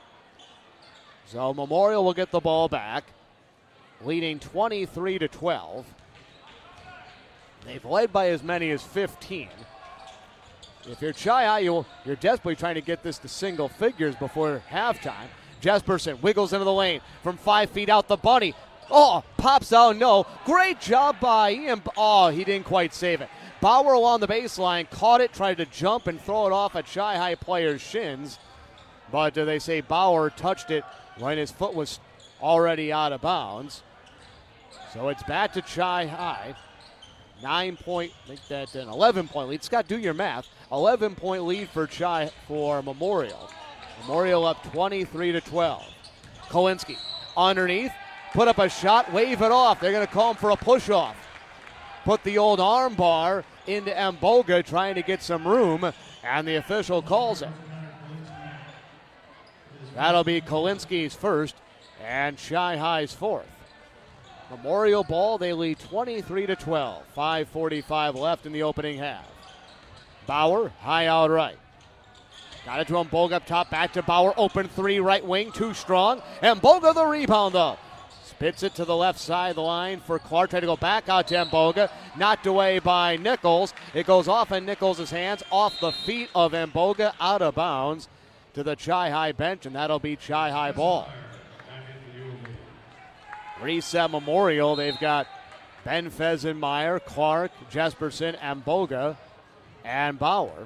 So Memorial will get the ball back, leading twenty-three to twelve. They've led by as many as fifteen. If you're Chi High, you'll, you're desperately trying to get this to single figures before halftime. Jesperson wiggles into the lane from five feet out. The bunny. Oh, pops out. No. Great job by Ian. Oh, he didn't quite save it. Bauer along the baseline caught it, tried to jump and throw it off a Chi High player's shins. But uh, they say Bauer touched it when his foot was already out of bounds. So it's back to Chi High. Nine point, make that an eleven point lead. Scott, do your math. eleven point lead for Chi for Memorial. Memorial up twenty-three to twelve. Kolinsky underneath, put up a shot, wave it off. They're going to call him for a push-off. Put the old arm bar into Mboga, trying to get some room, and the official calls it. That'll be Kolinsky's first and Chi High's fourth. Memorial ball, they lead twenty-three to twelve. five forty-five left in the opening half. Bauer, high out right. Got it to Mboga up top, back to Bauer, open three, right wing, too strong. Mboga the rebound though. Spits it to the left side of the line for Clark, trying to go back out to Mboga. Knocked away by Nichols. It goes off in Nichols' hands, off the feet of Mboga, out of bounds to the Chi High bench, and that'll be Chi High ball. Reset Memorial, they've got Ben Fesenmeyer, Clark, Jesperson, Mboga, and Bauer.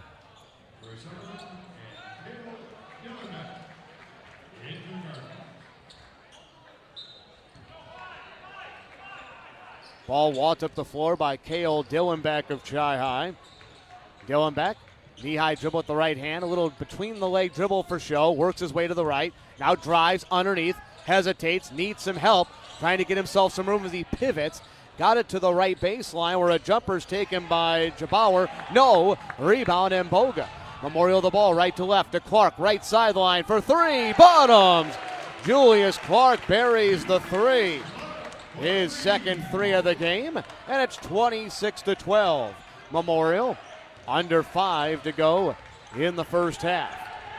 Ball walked up the floor by Cale Dillenbeck of Chi High. Dillenbeck, knee-high dribble with the right hand, a little between-the-leg dribble for show, works his way to the right, now drives underneath, hesitates, needs some help, trying to get himself some room as he pivots. Got it to the right baseline where a jumper's taken by Jabauer. No, rebound Mboga. Memorial the ball right to left to Clark, right sideline for three, bottoms. Julius Clark buries the three. His second three of the game, and it's twenty-six to twelve. Memorial under five to go in the first half.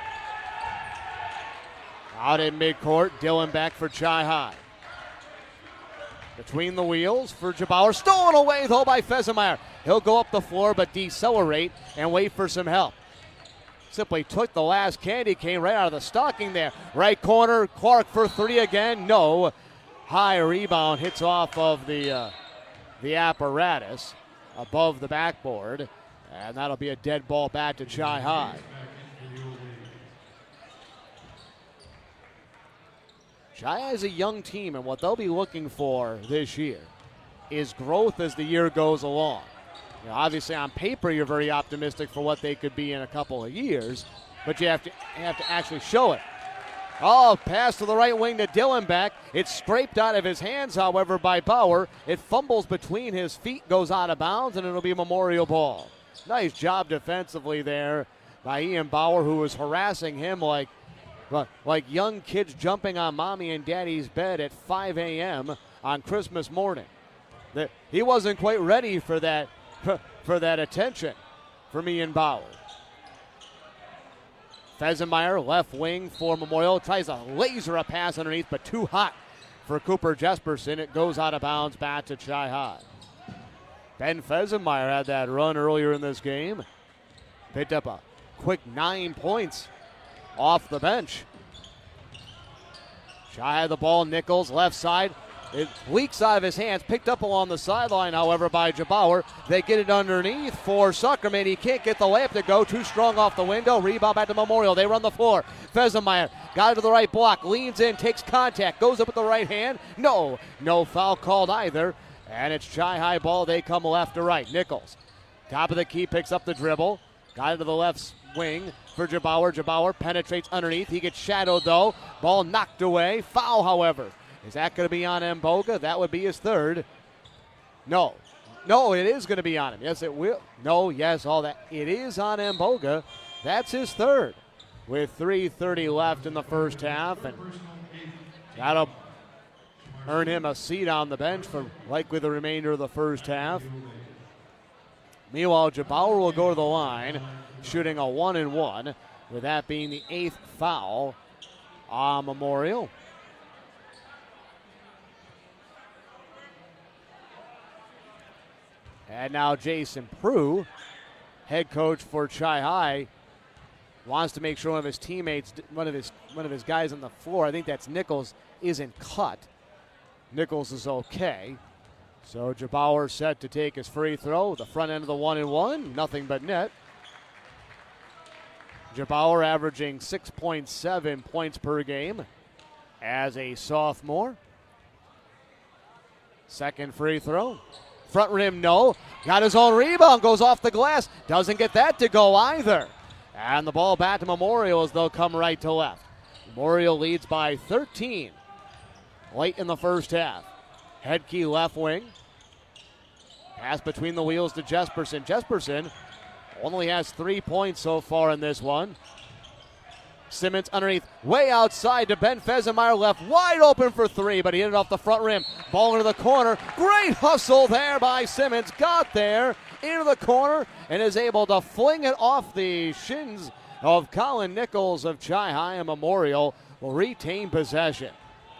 Out in midcourt, Dillenbeck for Chi High. Between the wheels for Jabauer. Stolen away, though, by Fesenmeyer. He'll go up the floor, but decelerate and wait for some help. simply took the last candy cane right out of the stocking there. Right corner, Clark for three again. No. High rebound hits off of the uh, the apparatus above the backboard. And that'll be a dead ball back to Chi High. Chi High is a young team, and what they'll be looking for this year is growth as the year goes along. You know, obviously, on paper, you're very optimistic for what they could be in a couple of years, but you have to you have to actually show it. Oh, pass to the right wing to Dillenbeck. It's scraped out of his hands, however, by Bauer. It fumbles between his feet, goes out of bounds, and it'll be a Memorial ball. Nice job defensively there by Ian Bauer, who was harassing him like, like young kids jumping on mommy and daddy's bed at five a.m. on Christmas morning. That he wasn't quite ready for that for that attention from Ian Bauer. Fesenmeyer, left wing for Memorial, tries to laser a pass underneath, but too hot for Cooper Jesperson. It goes out of bounds back to Chi High. Ben Fesenmeyer had that run earlier in this game. Picked up a quick nine points off the bench. Chi had the ball, Nichols, left side. It leaks out of his hands, picked up along the sideline, however, by Jabauer. They get it underneath for Suckerman. He can't get the layup to go. Too strong off the window. Rebound back to Memorial. They run the floor. Fesenmeyer got it to the right block, leans in, takes contact, goes up with the right hand. No, no foul called either. And it's Chi High ball. They come left to right. Nichols, top of the key, picks up the dribble. Got it to the left wing for Jabauer. Jabauer penetrates underneath. He gets shadowed, though. Ball knocked away. Foul, however. Is that going to be on Mboga? That would be his third. No. No, it is going to be on him. Yes, it will. No, yes, all that. It is on Mboga. That's his third. With three thirty left in the first half. And that'll earn him a seat on the bench for likely the remainder of the first half. Meanwhile, Jabauer will go to the line, shooting a one and one, with that being the eighth foul on Memorial. And now Jason Prue, head coach for Chi High, wants to make sure one of his teammates, one of his one of his guys on the floor, I think that's Nichols, isn't cut. Nichols is okay. So Jabauer set to take his free throw. The front end of the one and one, nothing but net. Jabauer averaging six point seven points per game as a sophomore. Second free throw. Front rim, no. Got his own rebound, goes off the glass. Doesn't get that to go either. And the ball back to Memorial as they'll come right to left. Memorial leads by thirteen late in the first half. Headkey left wing. Pass between the wheels to Jesperson. Jesperson only has three points so far in this one. Simmons underneath, way outside to Ben Fesenmeyer, left wide open for three, but he hit it off the front rim. Ball into the corner. Great hustle there by Simmons. Got there into the corner and is able to fling it off the shins of Colin Nichols of Chi High, and Memorial will retain possession.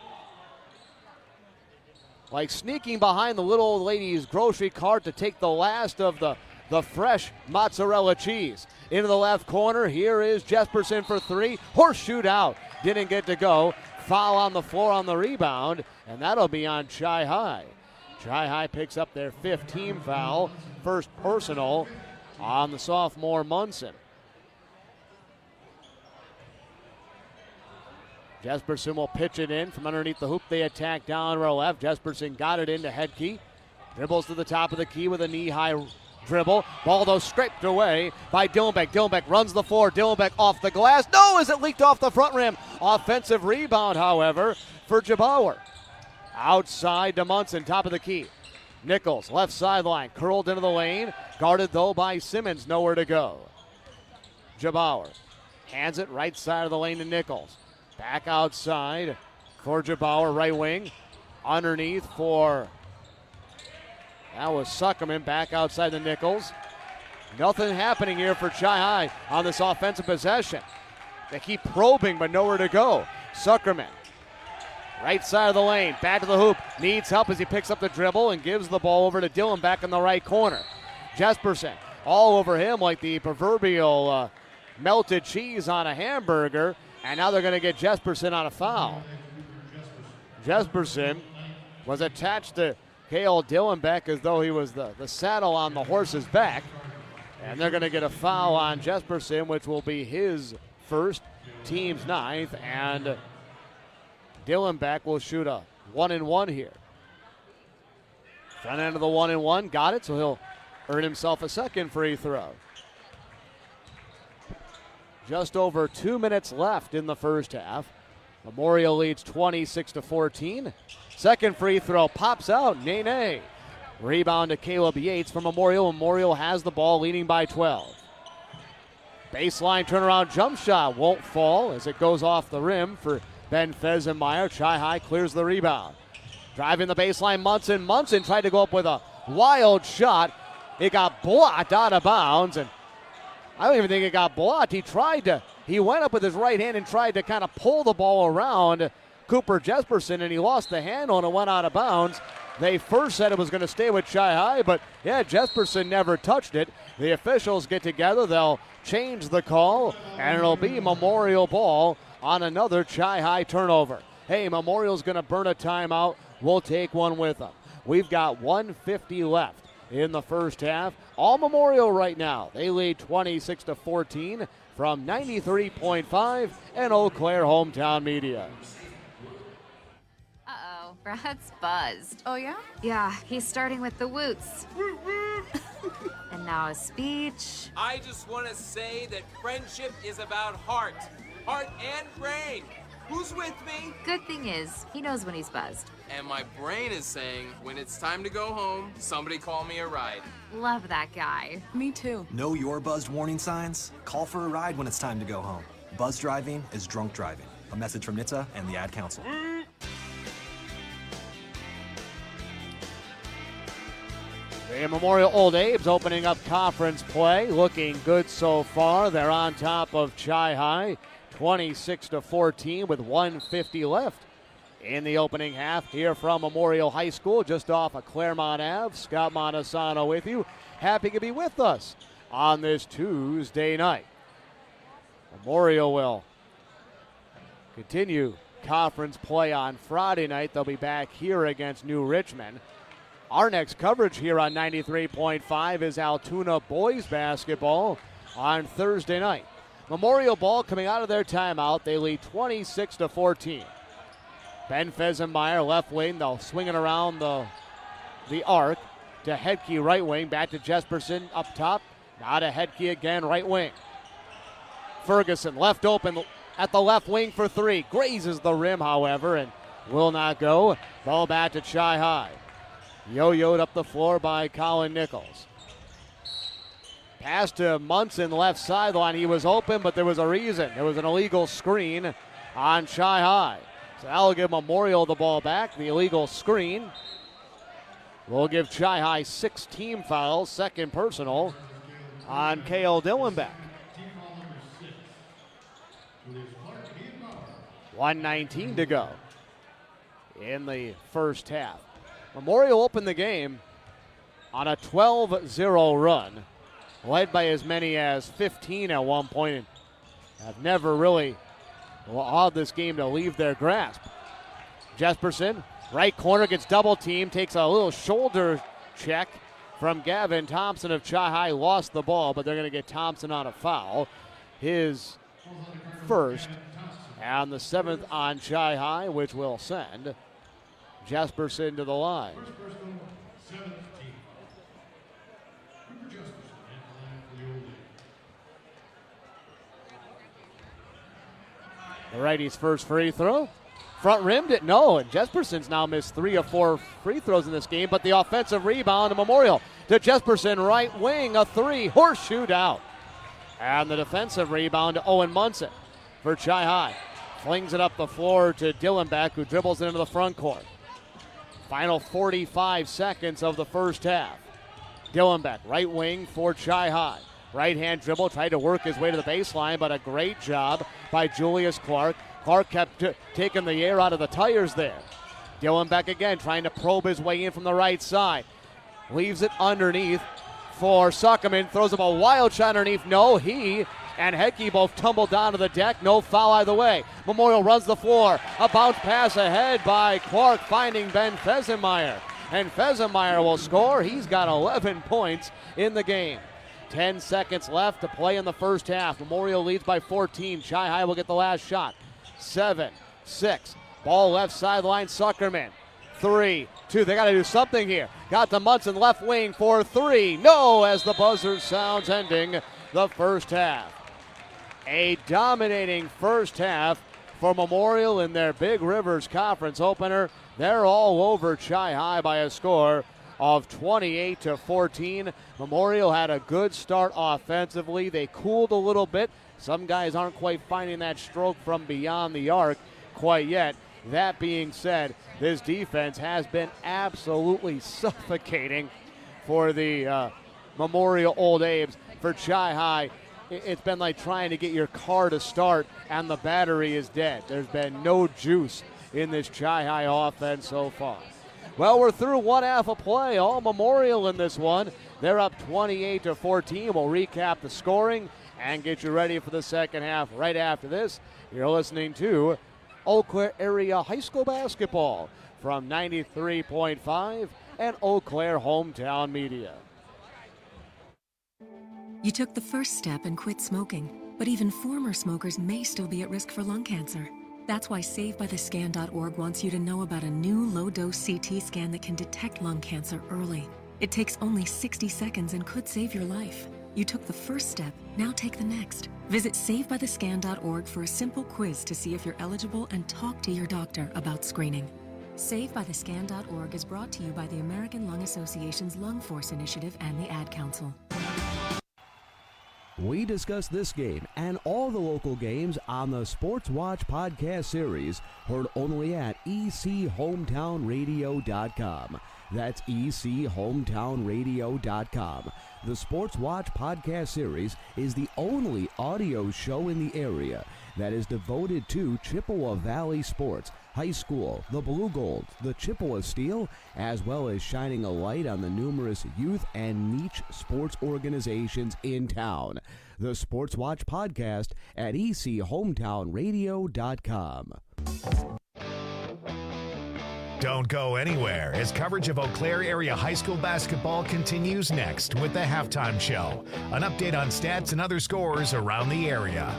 Like sneaking behind the little old lady's grocery cart to take the last of the, the fresh mozzarella cheese. Into the left corner, here is Jesperson for three. Horseshoe out, didn't get to go. Foul on the floor on the rebound, and that'll be on Chi High. Chi High picks up their fifth team foul, first personal on the sophomore Munson. Jesperson will pitch it in from underneath the hoop. They attack down row left. Jesperson got it into Headkey. Dribbles to the top of the key with a knee-high dribble. Ball, though, scraped away by Dillenbeck. Dillenbeck runs the floor. Dillenbeck off the glass. No, as it leaked off the front rim. Offensive rebound, however, for Jabauer. Outside to Munson, top of the key. Nichols, left sideline, curled into the lane. Guarded, though, by Simmons. Nowhere to go. Jabauer hands it right side of the lane to Nichols. Back outside for Jabauer, right wing. Underneath for, that was Suckerman, back outside the Nichols. Nothing happening here for Chi High on this offensive possession. They keep probing, but nowhere to go. Suckerman, right side of the lane, back to the hoop. Needs help as he picks up the dribble and gives the ball over to Dillon back in the right corner. Jesperson all over him like the proverbial uh, melted cheese on a hamburger, and now they're going to get Jesperson on a foul. Jesperson was attached to Cale Dillenbeck as though he was the, the saddle on the horse's back. And they're going to get a foul on Jesperson, which will be his first, team's ninth, and Dillenbeck will shoot a one and one here. Front end of the one and one, got it, so he'll earn himself a second free throw. Just over two minutes left in the first half. Memorial leads twenty-six to fourteen. Second free throw pops out, Nene. Rebound to Caleb Yates from Memorial. Memorial has the ball, leading by twelve. Baseline turnaround jump shot won't fall as it goes off the rim for Ben Fesenmeyer. Chi-High clears the rebound. Driving the baseline, Munson. Munson tried to go up with a wild shot. It got blocked out of bounds, and I don't even think it got blocked. He tried to, he went up with his right hand and tried to kind of pull the ball around Cooper Jesperson, and he lost the handle and it went out of bounds. They first said it was going to stay with Chi-High, but yeah, Jesperson never touched it. The officials get together, they'll change the call, and it'll be Memorial ball on another Chi-High turnover. Hey, Memorial's going to burn a timeout. We'll take one with them. We've got one fifty left in the first half. All Memorial right now. They lead twenty-six to fourteen from ninety-three point five and Eau Claire Hometown Media. Uh-oh, Brad's buzzed. Oh, yeah? Yeah, he's starting with the woots. And now a speech. I just want to say that friendship is about heart. Heart and brain. Who's with me? Good thing is, he knows when he's buzzed. And my brain is saying, when it's time to go home, somebody call me a ride. Love that guy. Me too. Know your buzzed warning signs? Call for a ride when it's time to go home. Buzz driving is drunk driving. A message from N H T S A and the Ad Council. The Memorial Old Abe's opening up conference play. Looking good so far. They're on top of Chi-High, twenty-six to fourteen with one fifty left in the opening half here from Memorial High School, just off of Claremont Avenue. Scott Montesano with you. Happy to be with us on this Tuesday night. Memorial will continue conference play on Friday night. They'll be back here against New Richmond. Our next coverage here on ninety-three point five is Altoona boys basketball on Thursday night. Memorial ball coming out of their timeout. They lead twenty-six to fourteen. Ben Fesenmeyer, left wing. They'll swing it around the, the arc to Hedke, right wing. Back to Jesperson up top. Now to Hedke again, right wing. Ferguson left open at the left wing for three. Grazes the rim, however, and will not go. Ball back to Chi-High. Yo-yoed up the floor by Colin Nichols. Pass to Munson, left sideline. He was open, but there was a reason. There was an illegal screen on Chi-High. So that'll give Memorial the ball back. The illegal screen will give Chi-High six team fouls, second personal on Cale Dillenbeck. one nineteen to go in the first half. Memorial opened the game on a twelve zero run, led by as many as fifteen at one point, and have never really allowed this game to leave their grasp. Jesperson, right corner, gets double teamed, takes a little shoulder check from Gavin Thompson of Chi-High, lost the ball, but they're going to get Thompson on a foul. His first, and the seventh on Chi-High, which will send Jesperson to the line. The righty's first free throw. Front rimmed it, no, and Jesperson's now missed three of four free throws in this game, but the offensive rebound to Memorial. To Jesperson, right wing, a three, horseshoe down. And the defensive rebound to Owen Munson for Chi-High. Flings it up the floor to Dillenbeck, who dribbles it into the front court. Final forty-five seconds of the first half. Dillenbeck, right wing for Chi-High. Right-hand dribble, tried to work his way to the baseline, but a great job by Julius Clark. Clark kept t- taking the air out of the tires there. Dillenbeck again trying to probe his way in from the right side. Leaves it underneath for Suckerman. Throws up a wild shot underneath. No, he and Hecky both tumble down to the deck. No foul either way. Memorial runs the floor. A bounce pass ahead by Clark, finding Ben Fesenmeyer. And Fesenmeyer will score. He's got eleven points in the game. Ten seconds left to play in the first half. Memorial leads by fourteen. Chi-High will get the last shot. Seven, six. Ball left sideline, Suckerman. Three, two. They got to do something here. Got to Munson left wing for three. No, as the buzzer sounds, ending the first half. A dominating first half for Memorial in their Big Rivers Conference opener. They're all over Chi-High by a score of twenty-eight to fourteen. Memorial had a good start offensively. They cooled a little bit. Some guys aren't quite finding that stroke from beyond the arc quite yet. That being said, this defense has been absolutely suffocating for the uh, Memorial Old Abe's. For Chi-High, it's been like trying to get your car to start and the battery is dead. There's been no juice in this Chi-High offense so far. Well, we're through one half of play. All Memorial in this one. They're up twenty-eight to fourteen. We'll recap the scoring and get you ready for the second half right after this. You're listening to Eau Claire Area High School Basketball from ninety-three point five and Eau Claire Hometown Media. You took the first step and quit smoking, but even former smokers may still be at risk for lung cancer. That's why Save By The Scan dot org wants you to know about a new low-dose C T scan that can detect lung cancer early. It takes only sixty seconds and could save your life. You took the first step, now take the next. Visit Save By The Scan dot org for a simple quiz to see if you're eligible and talk to your doctor about screening. Save By The Scan dot org is brought to you by the American Lung Association's Lung Force Initiative and the Ad Council. We discuss this game and all the local games on the Sports Watch podcast series, heard only at E C hometown radio dot com. That's E C hometown radio dot com. The Sports Watch podcast series is the only audio show in the area that is devoted to Chippewa Valley sports, high school, the Blue Gold, the Chippewa Steel, as well as shining a light on the numerous youth and niche sports organizations in town. The Sports Watch podcast at E C hometown radio dot com. Don't go anywhere as coverage of Eau Claire Area High School basketball continues next with the Halftime Show. An update on stats and other scores around the area.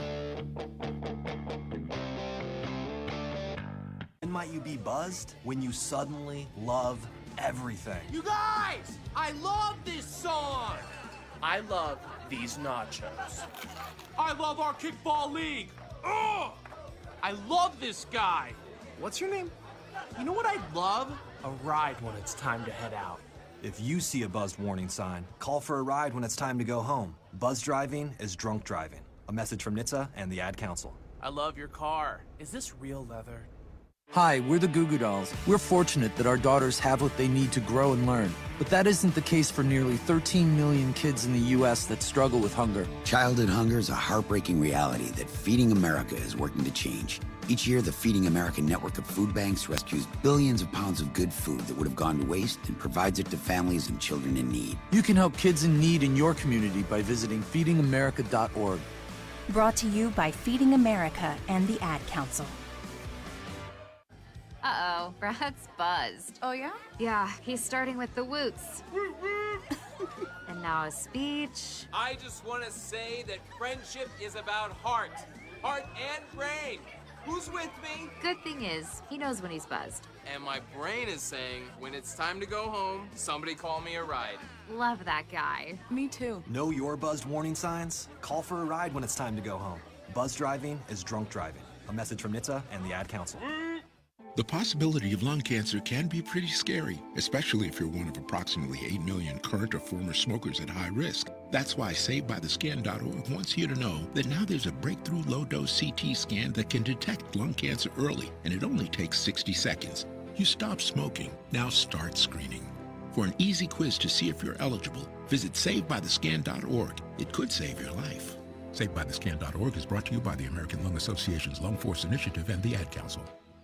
When might you be buzzed? When you suddenly love everything. You guys, I love this song. I love these nachos. I love our kickball league. Ugh! I love this guy. What's your name? You know what I'd love? A ride when it's time to head out. If you see a buzzed warning sign, call for a ride when it's time to go home. Buzz driving is drunk driving. A message from N H T S A and the Ad Council. I love your car. Is this real leather? Hi, we're the Goo Goo Dolls. We're fortunate that our daughters have what they need to grow and learn. But that isn't the case for nearly thirteen million kids in the U S that struggle with hunger. Childhood hunger is a heartbreaking reality that Feeding America is working to change. Each year, the Feeding America network of food banks rescues billions of pounds of good food that would have gone to waste and provides it to families and children in need. You can help kids in need in your community by visiting feeding america dot org. Brought to you by Feeding America and the Ad Council. Uh-oh, Brad's buzzed. Oh, yeah? Yeah, he's starting with the woots. And now a speech. I just want to say that friendship is about heart. Heart and brain. Who's with me? Good thing is, he knows when he's buzzed. And my brain is saying, when it's time to go home, somebody call me a ride. Love that guy. Me too. Know your buzzed warning signs? Call for a ride when it's time to go home. Buzz driving is drunk driving. A message from N H T S A and the Ad Council. The possibility of lung cancer can be pretty scary, especially if you're one of approximately eight million current or former smokers at high risk. That's why Save By The Scan dot org wants you to know that now there's a breakthrough low-dose C T scan that can detect lung cancer early, and it only takes sixty seconds. You stop smoking, now start screening. For an easy quiz to see if you're eligible, visit Save By The Scan dot org. It could save your life. Save By The Scan dot org is brought to you by the American Lung Association's Lung Force Initiative and the Ad Council.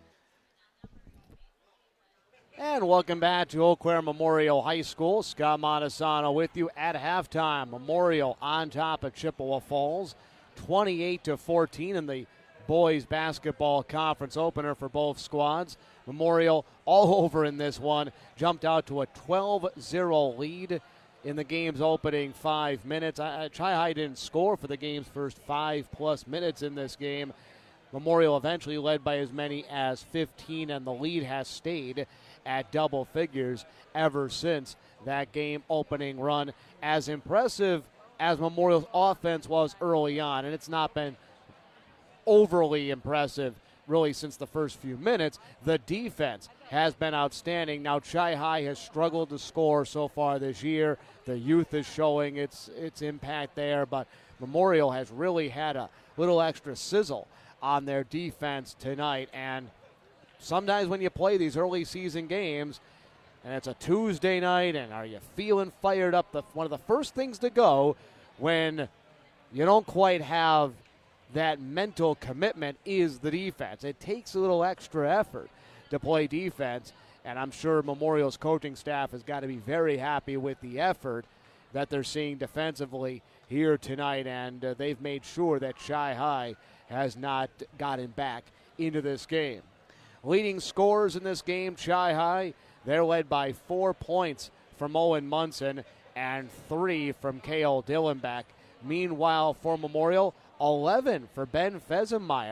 And welcome back to Eau Claire Memorial High School. Scott Montesano with you at halftime. Memorial on top of Chippewa Falls, twenty-eight to fourteen in the boys basketball conference opener for both squads. Memorial all over in this one, jumped out to a twelve zero lead in the game's opening five minutes. I, Chi-High didn't score for the game's first five-plus minutes in this game. Memorial eventually led by as many as fifteen, and the lead has stayed at double figures ever since that game opening run. As impressive as Memorial's offense was early on, and it's not been overly impressive really since the first few minutes, the defense has been outstanding. Now Chi-High has struggled to score so far this year. The youth is showing its its impact there, but Memorial has really had a little extra sizzle on their defense tonight. And sometimes when you play these early season games and it's a Tuesday night and are you feeling fired up, the, one of the first things to go when you don't quite have that mental commitment is the defense. It takes a little extra effort to play defense, and I'm sure Memorial's coaching staff has got to be very happy with the effort that they're seeing defensively here tonight, and uh, they've made sure that Chi-High has not gotten back into this game. Leading scorers in this game, Chi-High, they're led by four points from Owen Munson and three from Cale Dillenbeck. Meanwhile, for Memorial, eleven for Ben Fesenmeyer.